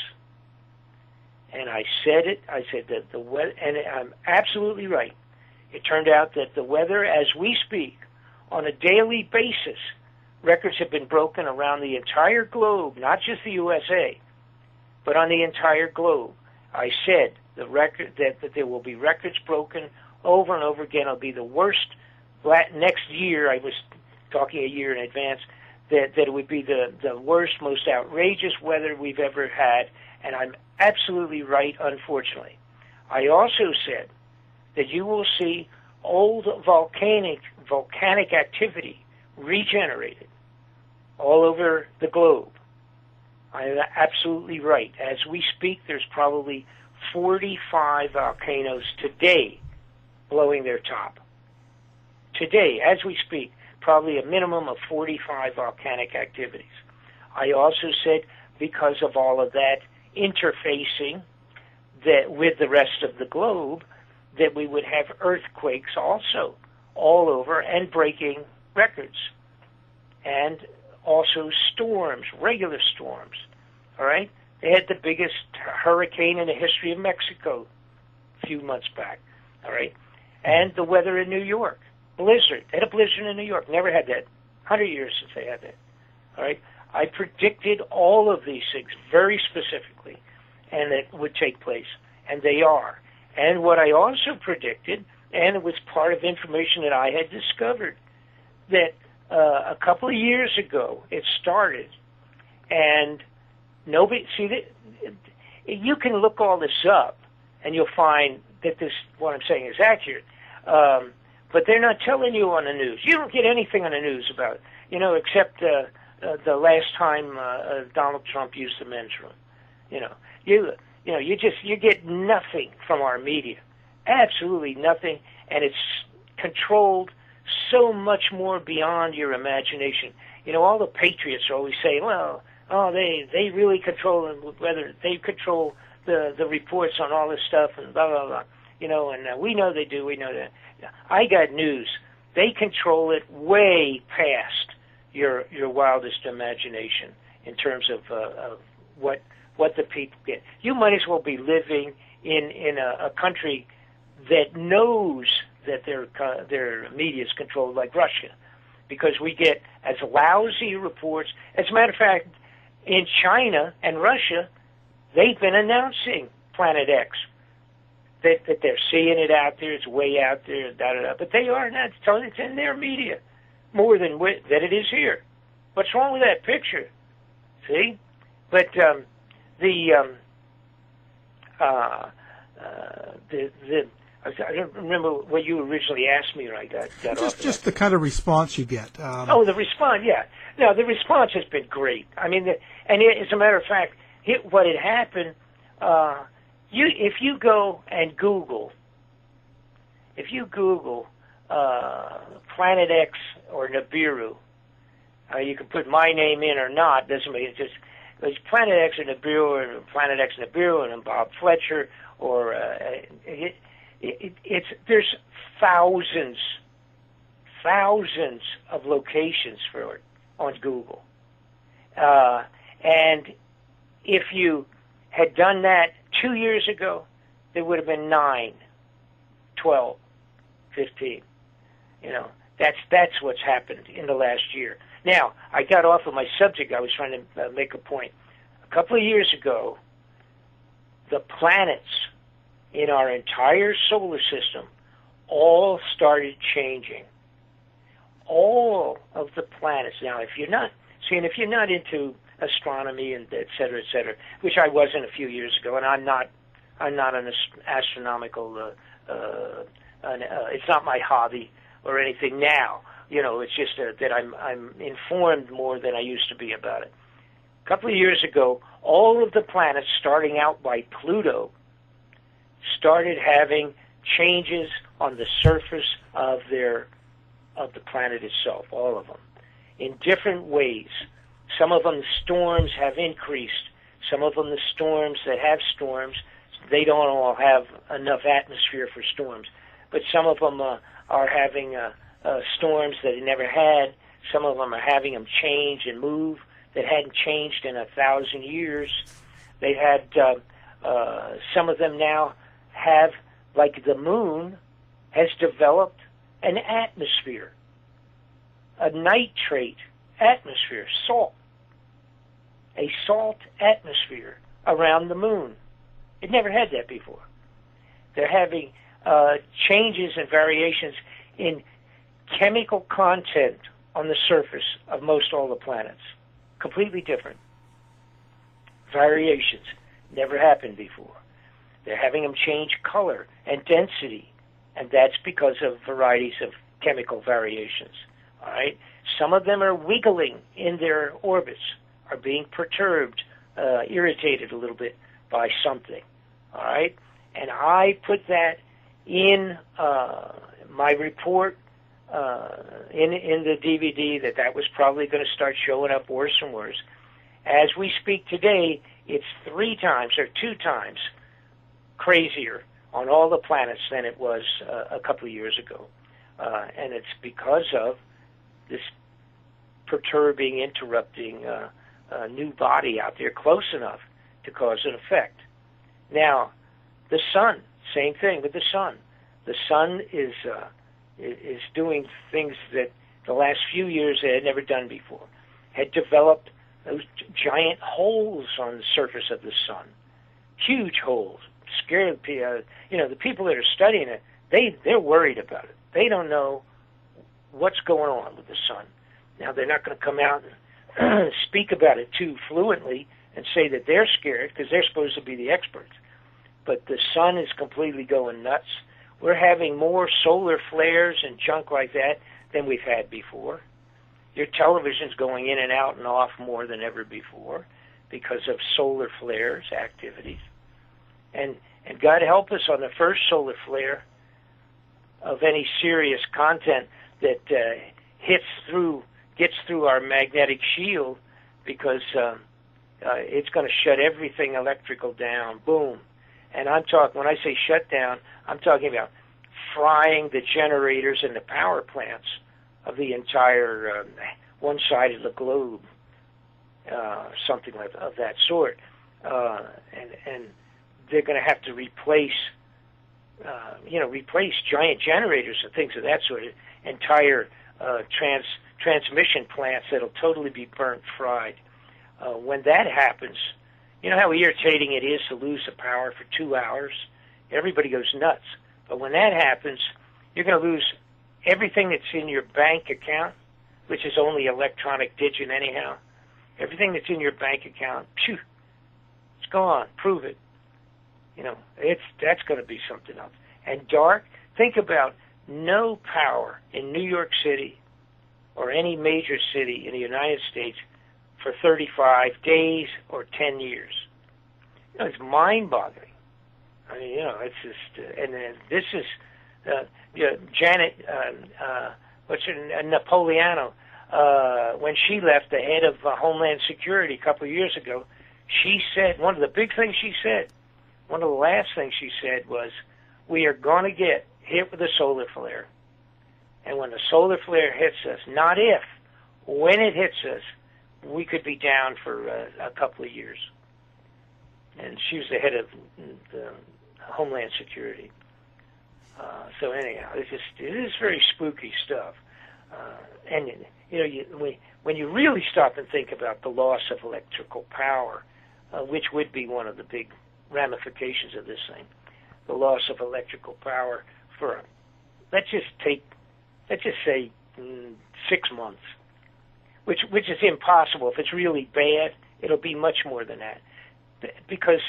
And I said it, I said that the weather, and I'm absolutely right. It turned out that the weather, as we speak, on a daily basis, records have been broken around the entire globe, not just the U S A, but on the entire globe. I said the record that, that there will be records broken over and over again. It'll be the worst next year. I was talking a year in advance, that, that it would be the, the worst, most outrageous weather we've ever had, and I'm absolutely right, unfortunately. I also said that you will see old volcanic volcanic activity regenerated all over the globe. I'm absolutely right. As we speak, there's probably forty-five volcanoes today blowing their top. Today, as we speak, probably a minimum of forty-five volcanic activities. I also said because of all of that interfacing that with the rest of the globe, that we would have earthquakes also all over and breaking records. And also storms, regular storms, all right? They had the biggest hurricane in the history of Mexico a few months back, all right? And the weather in New York, blizzard. They had a blizzard in New York. Never had that. one hundred years since they had that, all right? I predicted all of these things very specifically, and it would take place, and they are. And what I also predicted, and it was part of information that I had discovered, that uh, a couple of years ago it started, and nobody, see, that you can look all this up, and you'll find that this, what I'm saying is accurate, um, but they're not telling you on the news. You don't get anything on the news about it, you know, except uh, uh, the last time uh, uh, Donald Trump used the men's room. You know, you you know, you just you get nothing from our media, absolutely nothing, and it's controlled so much more beyond your imagination. You know, all the patriots are always saying, well, oh, they they really control whether they control the the reports on all this stuff and blah blah blah. You know, and uh, we know they do. We know that. I got news. They control it way past your your wildest imagination in terms of, uh, of what what the people get. You might as well be living in in a, a country that knows that their uh, their media is controlled, like Russia, because we get as lousy reports. As a matter of fact, in China and Russia, they've been announcing Planet X. That, that they're seeing it out there, it's way out there, da da da. But they are not telling it's in their media more than wi- that it is here. What's wrong with that picture? See, but um, the um, uh, uh, the the I don't remember what you originally asked me, or I got got just, off. Just the kind of response you get. Um, oh, the response, yeah. No, the response has been great. I mean, the, and it, as a matter of fact, it, what had happened. Uh, You, if you go and Google, if you Google uh, Planet X or Nibiru, uh, you can put my name in or not. Doesn't mean it's just it's Planet X or Nibiru or Planet X Nibiru and Bob Fletcher or uh, it, it, it's there's thousands, thousands of locations for it on Google, uh, and if you had done that two years ago, there would have been nine, twelve, fifteen. You know, that's that's what's happened in the last year. Now, I got off of my subject. I was trying to uh, make a point. A couple of years ago, the planets in our entire solar system all started changing. All of the planets. Now, if you're not, seeing if you're not into astronomy and et cetera, et cetera, which I wasn't a few years ago, and I'm not, I'm not an ast- astronomical. Uh, uh, an, uh, it's not my hobby or anything now. You know, it's just uh, that I'm I'm informed more than I used to be about it. A couple of years ago, all of the planets, starting out by Pluto, started having changes on the surface of their of the planet itself. All of them, in different ways. Some of them, the storms have increased. Some of them, the storms that have storms, they don't all have enough atmosphere for storms. But some of them uh, are having uh, uh, storms that they never had. Some of them are having them change and move that hadn't changed in a thousand years. They had, uh, uh, some of them now have, like the moon, has developed an atmosphere, a nitrate atmosphere, salt. A salt atmosphere around the moon. It never had that before. They're having uh, changes and variations in chemical content on the surface of most all the planets. Completely different. Variations. Never happened before. They're having them change color and density, and that's because of varieties of chemical variations. All right? Some of them are wiggling in their orbits, are being perturbed, uh, irritated a little bit by something, all right? And I put that in uh, my report, uh, in, in the D V D, that that was probably going to start showing up worse and worse. As we speak today, it's three times or two times crazier on all the planets than it was uh, a couple of years ago. Uh, and it's because of this perturbing, interrupting uh, uh, new body out there close enough to cause an effect. Now, the sun, same thing with the sun. The sun is uh, is doing things that the last few years it had never done before. Had developed those giant holes on the surface of the sun, huge holes. Scared uh, you know the people that are studying it. They they're worried about it. They don't know what's going on with the sun. Now they're not going to come out and speak about it too fluently and say that they're scared because they're supposed to be the experts. But the sun is completely going nuts. We're having more solar flares and junk like that than we've had before. Your television's going in and out and off more than ever before because of solar flares activities. And and God help us on the first solar flare of any serious content that uh, hits through, gets through our magnetic shield, because um, uh, it's going to shut everything electrical down. Boom. And I'm talking, when I say shut down, I'm talking about frying the generators and the power plants of the entire um, one side of the globe, uh, something like of that sort. Uh, and and they're going to have to replace, uh, you know, replace giant generators and things of that sort. Entire uh, trans transmission plants that'll totally be burnt, fried. Uh, when that happens, you know how irritating it is to lose the power for two hours? Everybody goes nuts. But when that happens, you're going to lose everything that's in your bank account, which is only electronic digit anyhow. Everything that's in your bank account, phew, it's gone. Prove it. You know, it's that's going to be something else. And dark, think about no power in New York City or any major city in the United States for thirty-five days or ten years. You know, it's mind-boggling. I mean, you know, it's just, uh, and then this is, uh, you know, Janet, uh, uh, what's her, uh, Napolitano, uh, when she left, the head of uh, Homeland Security a couple of years ago, she said, one of the big things she said, one of the last things she said was, we are going to get hit with a solar flare. And when the solar flare hits us, not if, when it hits us, we could be down for uh, a couple of years. And she was the head of the Homeland Security. Uh, so anyhow, it's just, it is very spooky stuff. Uh, and, you know, you, when, when you really stop and think about the loss of electrical power, uh, which would be one of the big ramifications of this thing, the loss of electrical power for, let's just take, let's just say mm, six months, which which is impossible. If it's really bad, it'll be much more than that, because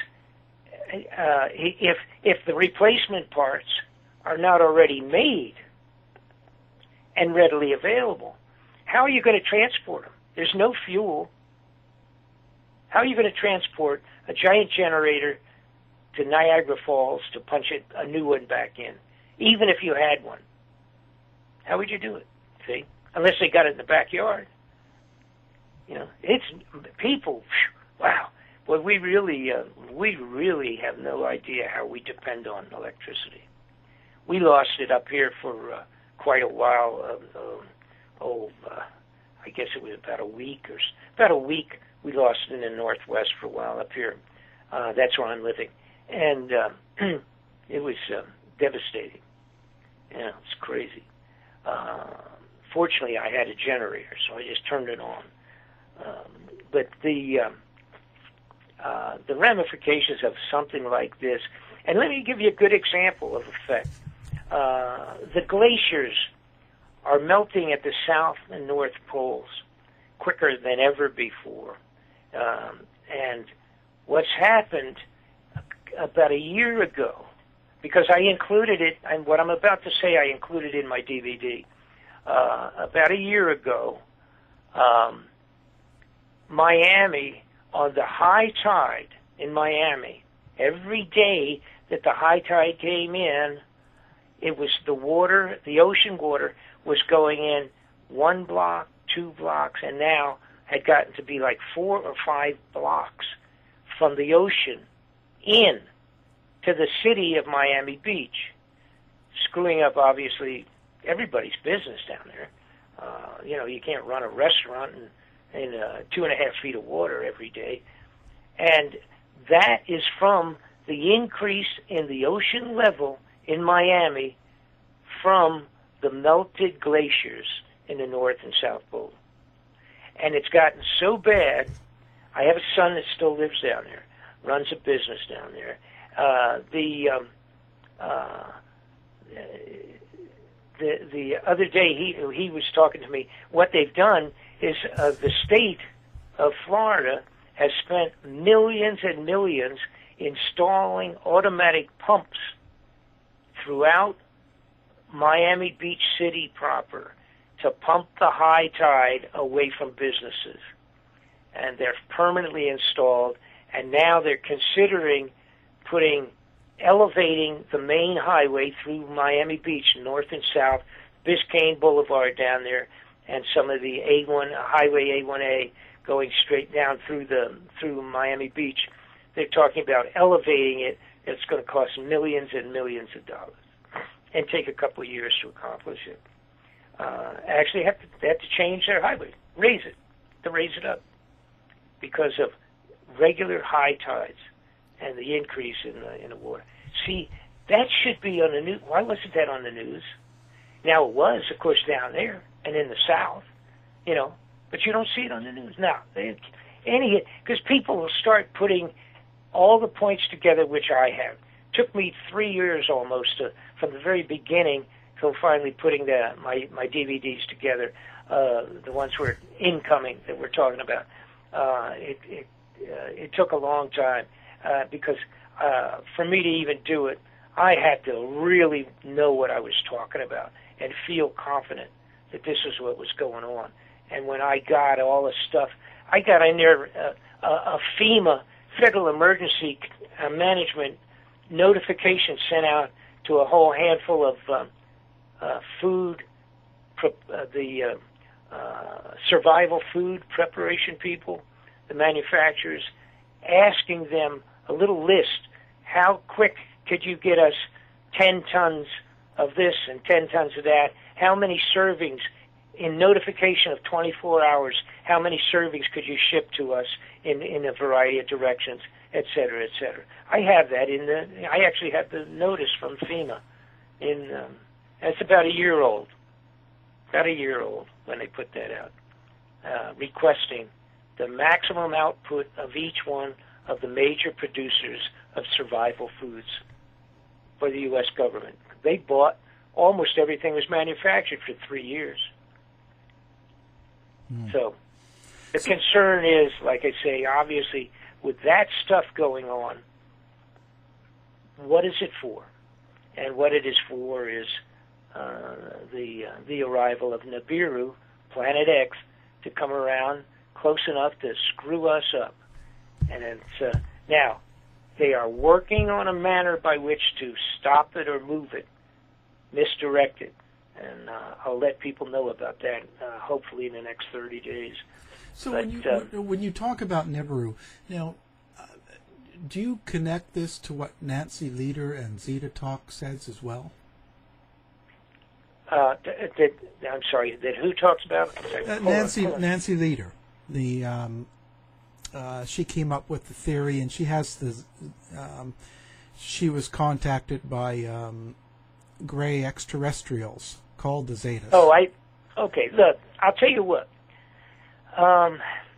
uh, if if the replacement parts are not already made and readily available, how are you going to transport them? There's no fuel. How are you going to transport a giant generator to Niagara Falls to punch it, a new one back in, even if you had one? How would you do it? See, unless they got it in the backyard. You know, it's people. Wow. Well, we really, uh, we really have no idea how we depend on electricity. We lost it up here for uh, quite a while. Uh, uh, oh, uh, I guess it was about a week or about a week. We lost it in the Northwest for a while up here. Uh, that's where I'm living, and uh, it was uh, devastating. Yeah, it's crazy. Uh, fortunately, I had a generator, so I just turned it on. Um, but the um, uh, the ramifications of something like this, and let me give you a good example of effect. Uh, the glaciers are melting at the south and north poles quicker than ever before. Um, and what's happened about a year ago, because I included it, and what I'm about to say I included in my D V D, uh, about a year ago, Um, Miami, on the high tide in Miami, every day that the high tide came in, it was the water, the ocean water was going in one block, two blocks, and now had gotten to be like four or five blocks from the ocean in to the city of Miami Beach, screwing up, obviously, everybody's business down there. Uh, you know, you can't run a restaurant in, in uh, two and a half feet of water every day. And that is from the increase in the ocean level in Miami from the melted glaciers in the North and South Pole. And it's gotten so bad, I have a son that still lives down there, runs a business down there. Uh, the, um, uh, the the other day he he was talking to me. What they've done is uh, the state of Florida has spent millions and millions installing automatic pumps throughout Miami Beach City proper to pump the high tide away from businesses. And they're permanently installed, and now they're considering putting, elevating the main highway through Miami Beach, north and south, Biscayne Boulevard down there, and some of the A one, Highway A one A going straight down through the through Miami Beach. They're talking about elevating it. It's going to cost millions and millions of dollars and take a couple of years to accomplish it. Uh, actually, have to, they have to change their highway, raise it, to raise it up because of regular high tides and the increase in the, in the water. See, that should be on the news. Why wasn't that on the news? Now, it was, of course, down there and in the South, you know, but you don't see it on the news. Now, they, any, because people will start putting all the points together, which I have. Took me three years almost to, from the very beginning till finally putting the, my, my D V Ds together, uh, the ones who are incoming that we're talking about. Uh, it, it, uh, it took a long time uh, because uh, for me to even do it, I had to really know what I was talking about and feel confident that this is what was going on. And when I got all the stuff, I got in there uh, a, a FEMA, Federal Emergency uh, Management notification sent out to a whole handful of um, uh, food, pre- uh, the uh, uh, survival food preparation people, the manufacturers, asking them a little list. How quick could you get us ten tons of this and ten tons of that? How many servings, in notification of twenty-four hours, how many servings could you ship to us in, in a variety of directions, et cetera, et cetera? I have that in the, I actually have the notice from FEMA. In, um, it's about a year old, about a year old when they put that out, uh, requesting the maximum output of each one of the major producers of survival foods for the U S government. They bought almost everything was manufactured for three years. Mm. So the concern is, like I say, obviously, with that stuff going on, what is it for? And what it is for is uh, the uh, the arrival of Nibiru, Planet X, to come around close enough to screw us up. And it's uh, now they are working on a manner by which to stop it or move it, misdirect it, and uh, I'll let people know about that. Uh, hopefully in the next thirty days. So but, when you uh, when you talk about Nibiru, now, uh, do you connect this to what Nancy Lieder and Zeta Talk says as well? Uh, that, that, I'm sorry, that who talks about it? Uh, Nancy on, on. Nancy Lieder, the um, uh, she came up with the theory, and she has the um, she was contacted by um, gray extraterrestrials called the Zetas. Oh, I okay. Look, I'll tell you what. Um,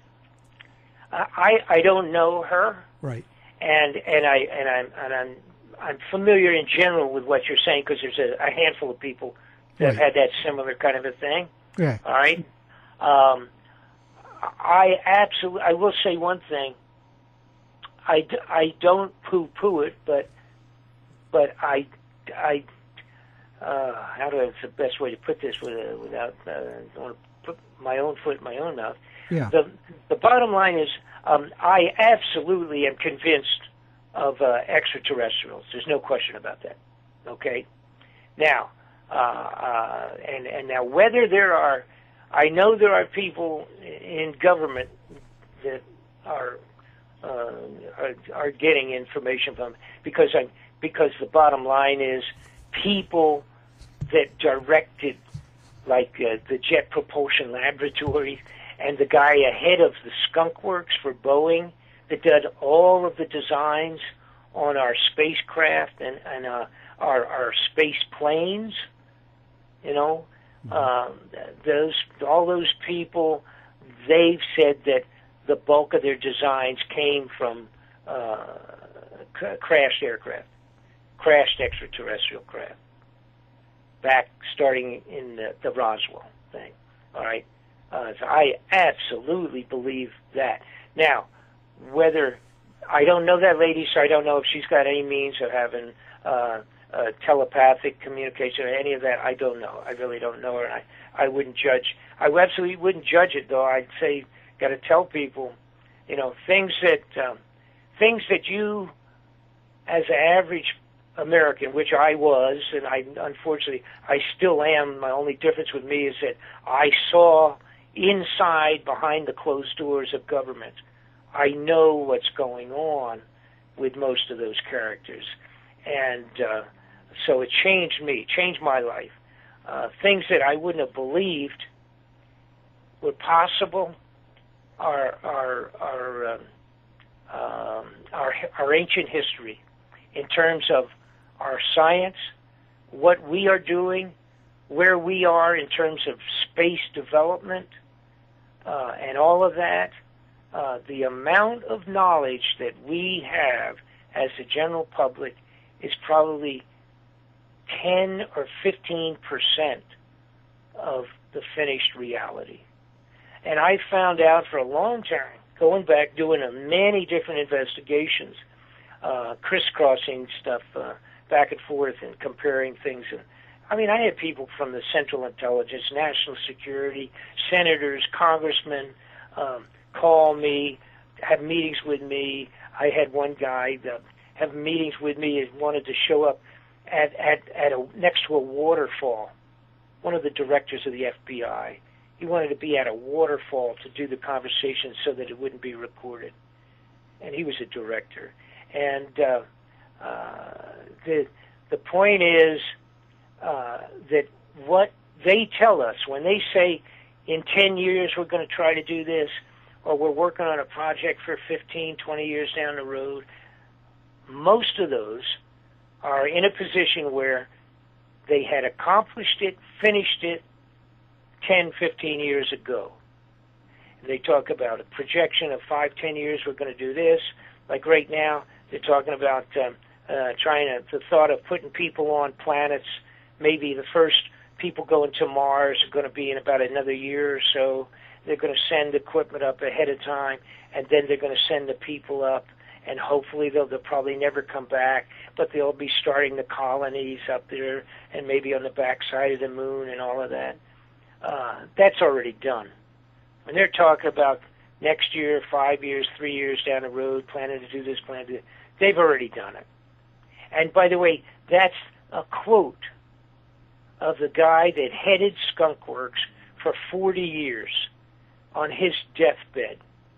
I I don't know her, right? And and I and I'm and I'm I'm familiar in general with what you're saying because there's a, a handful of people that right. have had that similar kind of a thing. Yeah. All right. Um, I absolutely. I will say one thing. I, I don't poo-poo it, but but I I uh, how do I, it's the best way to put this without, without uh, I don't want to put my own foot in my own mouth. Yeah. The the bottom line is, um, I absolutely am convinced of uh, extraterrestrials. There's no question about that. Okay. Now, uh, uh, and and now whether there are, I know there are people in government that are uh, are, are getting information from, because I because the bottom line is people that directed, like uh, the Jet Propulsion Laboratory and the guy ahead of the Skunk Works for Boeing that did all of the designs on our spacecraft and, and uh, our, our space planes, you know, mm-hmm. uh, those all those people, they've said that the bulk of their designs came from uh, c- crashed aircraft, crashed extraterrestrial craft, back starting in the, the Roswell thing, all right? Uh, so I absolutely believe that. Now, whether, I don't know that lady, so I don't know if she's got any means of having uh, uh, telepathic communication or any of that. I don't know. I really don't know her. And I, I wouldn't judge. I absolutely wouldn't judge it, though. I'd say, got to tell people, you know, things that um, things that you, as an average American, which I was, and I unfortunately I still am. My only difference with me is that I saw inside, behind the closed doors of government. I know what's going on with most of those characters, and uh, so it changed me, changed my life. Uh, things that I wouldn't have believed were possible are are are um, um, our our ancient history, in terms of our science, what we are doing, where we are in terms of space development, uh, and all of that. Uh, the amount of knowledge that we have as the general public is probably ten or fifteen percent of the finished reality. And I found out for a long time, going back, doing a many different investigations, uh, crisscrossing stuff uh, back and forth and comparing things. And I mean, I had people from the Central Intelligence, National Security, senators, congressmen, um, call me, have meetings with me. I had one guy that have meetings with me and wanted to show up at at at a next to a waterfall. One of the directors of the F B I. He wanted to be at a waterfall to do the conversation so that it wouldn't be recorded. And he was a director. And uh, uh, the the point is uh, that what they tell us when they say in ten years we're going to try to do this, or we're working on a project for fifteen, twenty years down the road, most of those are in a position where they had accomplished it, finished it ten, fifteen years ago. And they talk about a projection of five, ten years, we're going to do this. Like right now, they're talking about um, uh, trying to, the thought of putting people on planets. Maybe the first people going to Mars are going to be in about another year or so. They're going to send equipment up ahead of time, and then they're going to send the people up, and hopefully they'll, they'll probably never come back, but they'll be starting the colonies up there and maybe on the backside of the moon and all of that. Uh, that's already done. When they're talking about next year, five years, three years down the road, planning to do this, planning to do that, they've already done it. And by the way, that's a quote of the guy that headed Skunk Works for forty years. On his deathbed,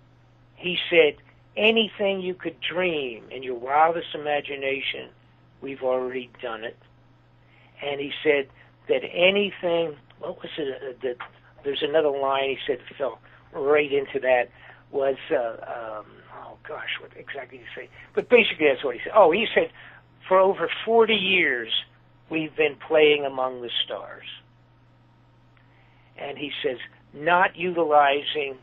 he said, anything you could dream in your wildest imagination, we've already done it. And he said that anything, what was it, uh, that there's another line he said fell right into that, was, uh, um, oh gosh, what exactly did he say? But basically that's what he said. Oh, he said, for over forty years, we've been playing among the stars. And he says, not utilizing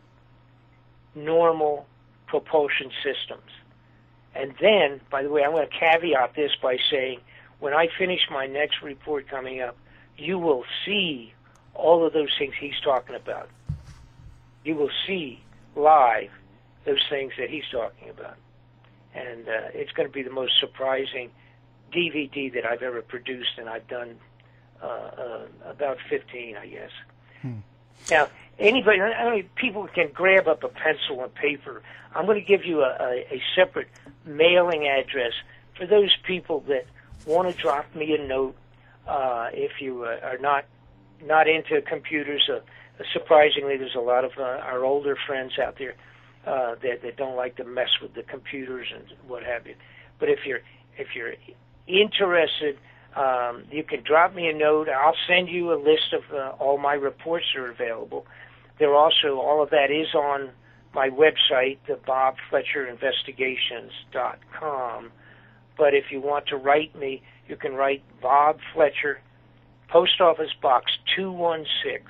normal propulsion systems. And then, by the way, I'm going to caveat this by saying, when I finish my next report coming up, you will see all of those things he's talking about. You will see live those things that he's talking about. And uh, it's going to be the most surprising D V D that I've ever produced, and I've done uh, uh, about fifteen, I guess. Hmm. Now, anybody, I mean, people can grab up a pencil and paper. I'm going to give you a, a, a separate mailing address for those people that want to drop me a note. Uh, if you uh, are not not into computers, uh, surprisingly, there's a lot of uh, our older friends out there uh, that that don't like to mess with the computers and what have you. But if you're if you're interested, um, you can drop me a note. I'll send you a list of uh, all my reports that are available. They're also, all of that is on my website, the bob fletcher investigations dot com. But if you want to write me, you can write Bob Fletcher, Post Office Box two one six,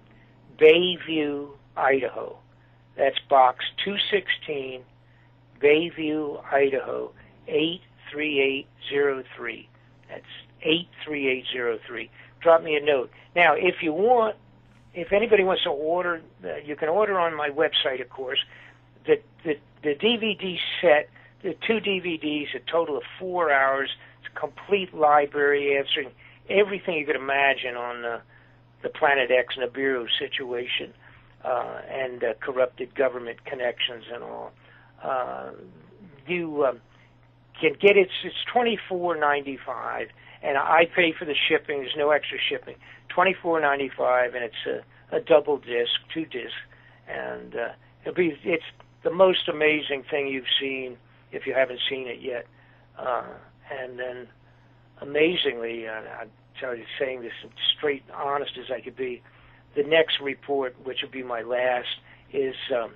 Bayview, Idaho. That's Box two sixteen, Bayview, Idaho, eight three eight zero three. That's eight three eight zero three. Drop me a note. Now, if you want, if anybody wants to order, uh, you can order on my website, of course. The, the, the D V D set, the two D V Ds, a total of four hours. It's a complete library answering everything you could imagine on uh, the Planet X Nibiru situation uh, and uh, corrupted government connections and all. Uh, you um, can get it. It's twenty-four ninety-five, and I pay for the shipping. There's no extra shipping. twenty-four ninety-five, and it's a, a double disc, two discs, and uh, it'll be. It's the most amazing thing you've seen if you haven't seen it yet. Uh, and then, amazingly, uh, I'm tell you, saying this as straight, honest as I could be, the next report, which will be my last, is um,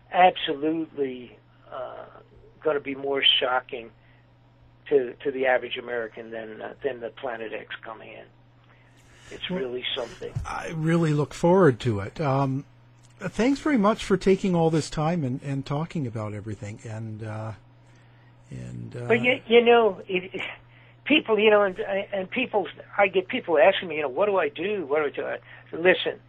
absolutely uh, going to be more shocking to to the average American than uh, than the Planet X coming in. It's really something. I really look forward to it. Um, thanks very much for taking all this time and, and talking about everything. And uh, and uh, but you, you know, it, it, people, you know, and and people, I get people asking me, you know, what do I do? What do I do? I say, listen,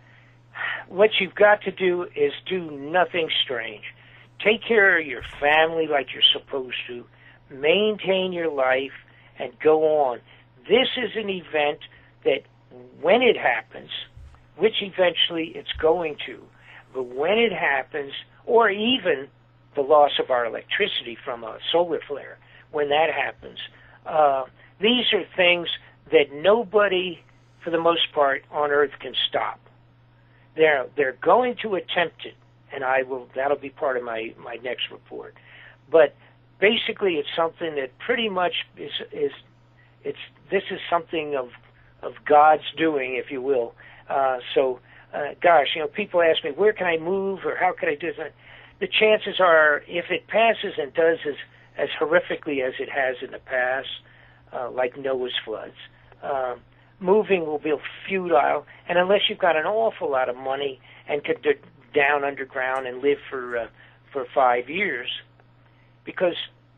what you've got to do is do nothing strange. Take care of your family like you're supposed to. Maintain your life and go on. This is an event that when it happens, which eventually it's going to, but when it happens, or even the loss of our electricity from a solar flare, when that happens, uh, these are things that nobody, for the most part, on Earth can stop. They're, they're going to attempt it, and I will. That'll be part of my, my next report. But basically, it's something that pretty much is is it's this is something of of God's doing, if you will. Uh, so, uh, gosh, you know, people ask me, where can I move or how can I do that? The chances are, if it passes and does as, as horrifically as it has in the past, uh, like Noah's floods, uh, moving will be futile. And unless you've got an awful lot of money and could dig down underground and live for uh, for five years, because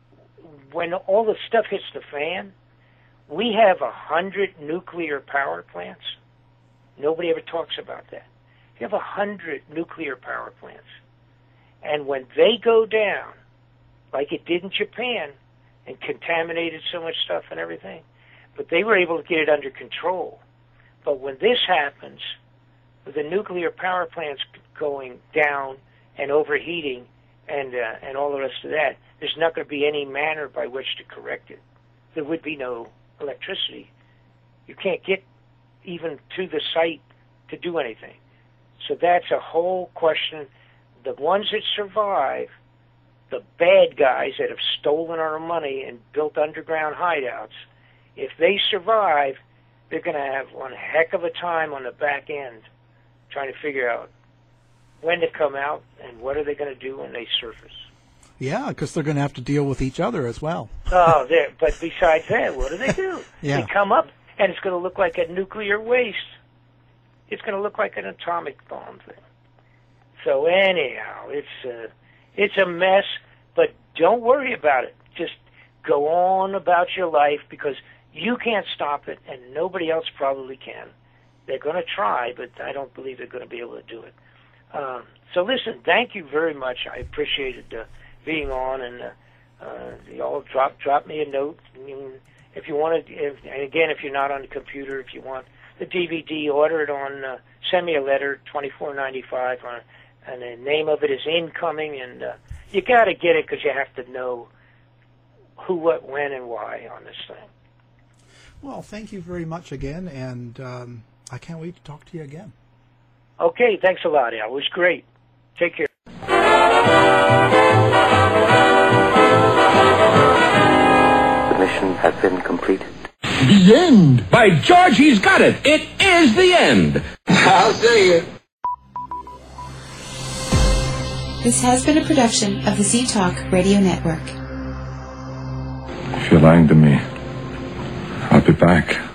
when all the stuff hits the fan, we have a hundred nuclear power plants. Nobody ever talks about that. You have a hundred nuclear power plants. And when they go down, like it did in Japan, and contaminated so much stuff and everything, but they were able to get it under control. But when this happens, with the nuclear power plants going down and overheating and uh, and all the rest of that, there's not going to be any manner by which to correct it. There would be no electricity. You can't get even to the site to do anything. So that's a whole question. The ones that survive, the bad guys that have stolen our money and built underground hideouts, if they survive, they're going to have one heck of a time on the back end trying to figure out when to come out and what are they going to do when they surface. Yeah, because they're going to have to deal with each other as well. Oh, but besides that, what do they do? Yeah. They come up, and it's going to look like a nuclear waste. It's going to look like an atomic bomb thing. So anyhow, it's a, it's a mess, but don't worry about it. Just go on about your life because you can't stop it, and nobody else probably can. They're going to try, but I don't believe they're going to be able to do it. Um, so listen, thank you very much. I appreciated uh, being on, and uh, uh, y'all drop drop me a note. I mean, if you want to, if, and again, if you're not on the computer, if you want, the D V D, order it on, uh, send me a letter, twenty-four ninety-five, on, and the name of it is Incoming, and uh, you got to get it because you have to know who, what, when, and why on this thing. Well, thank you very much again, and um, I can't wait to talk to you again. Okay, thanks a lot, Al. It was great. Take care. The mission has been completed. The end. By George, he's got it. It is the end. I'll see you. This has been a production of the Z-Talk Radio Network. If you're lying to me, I'll be back.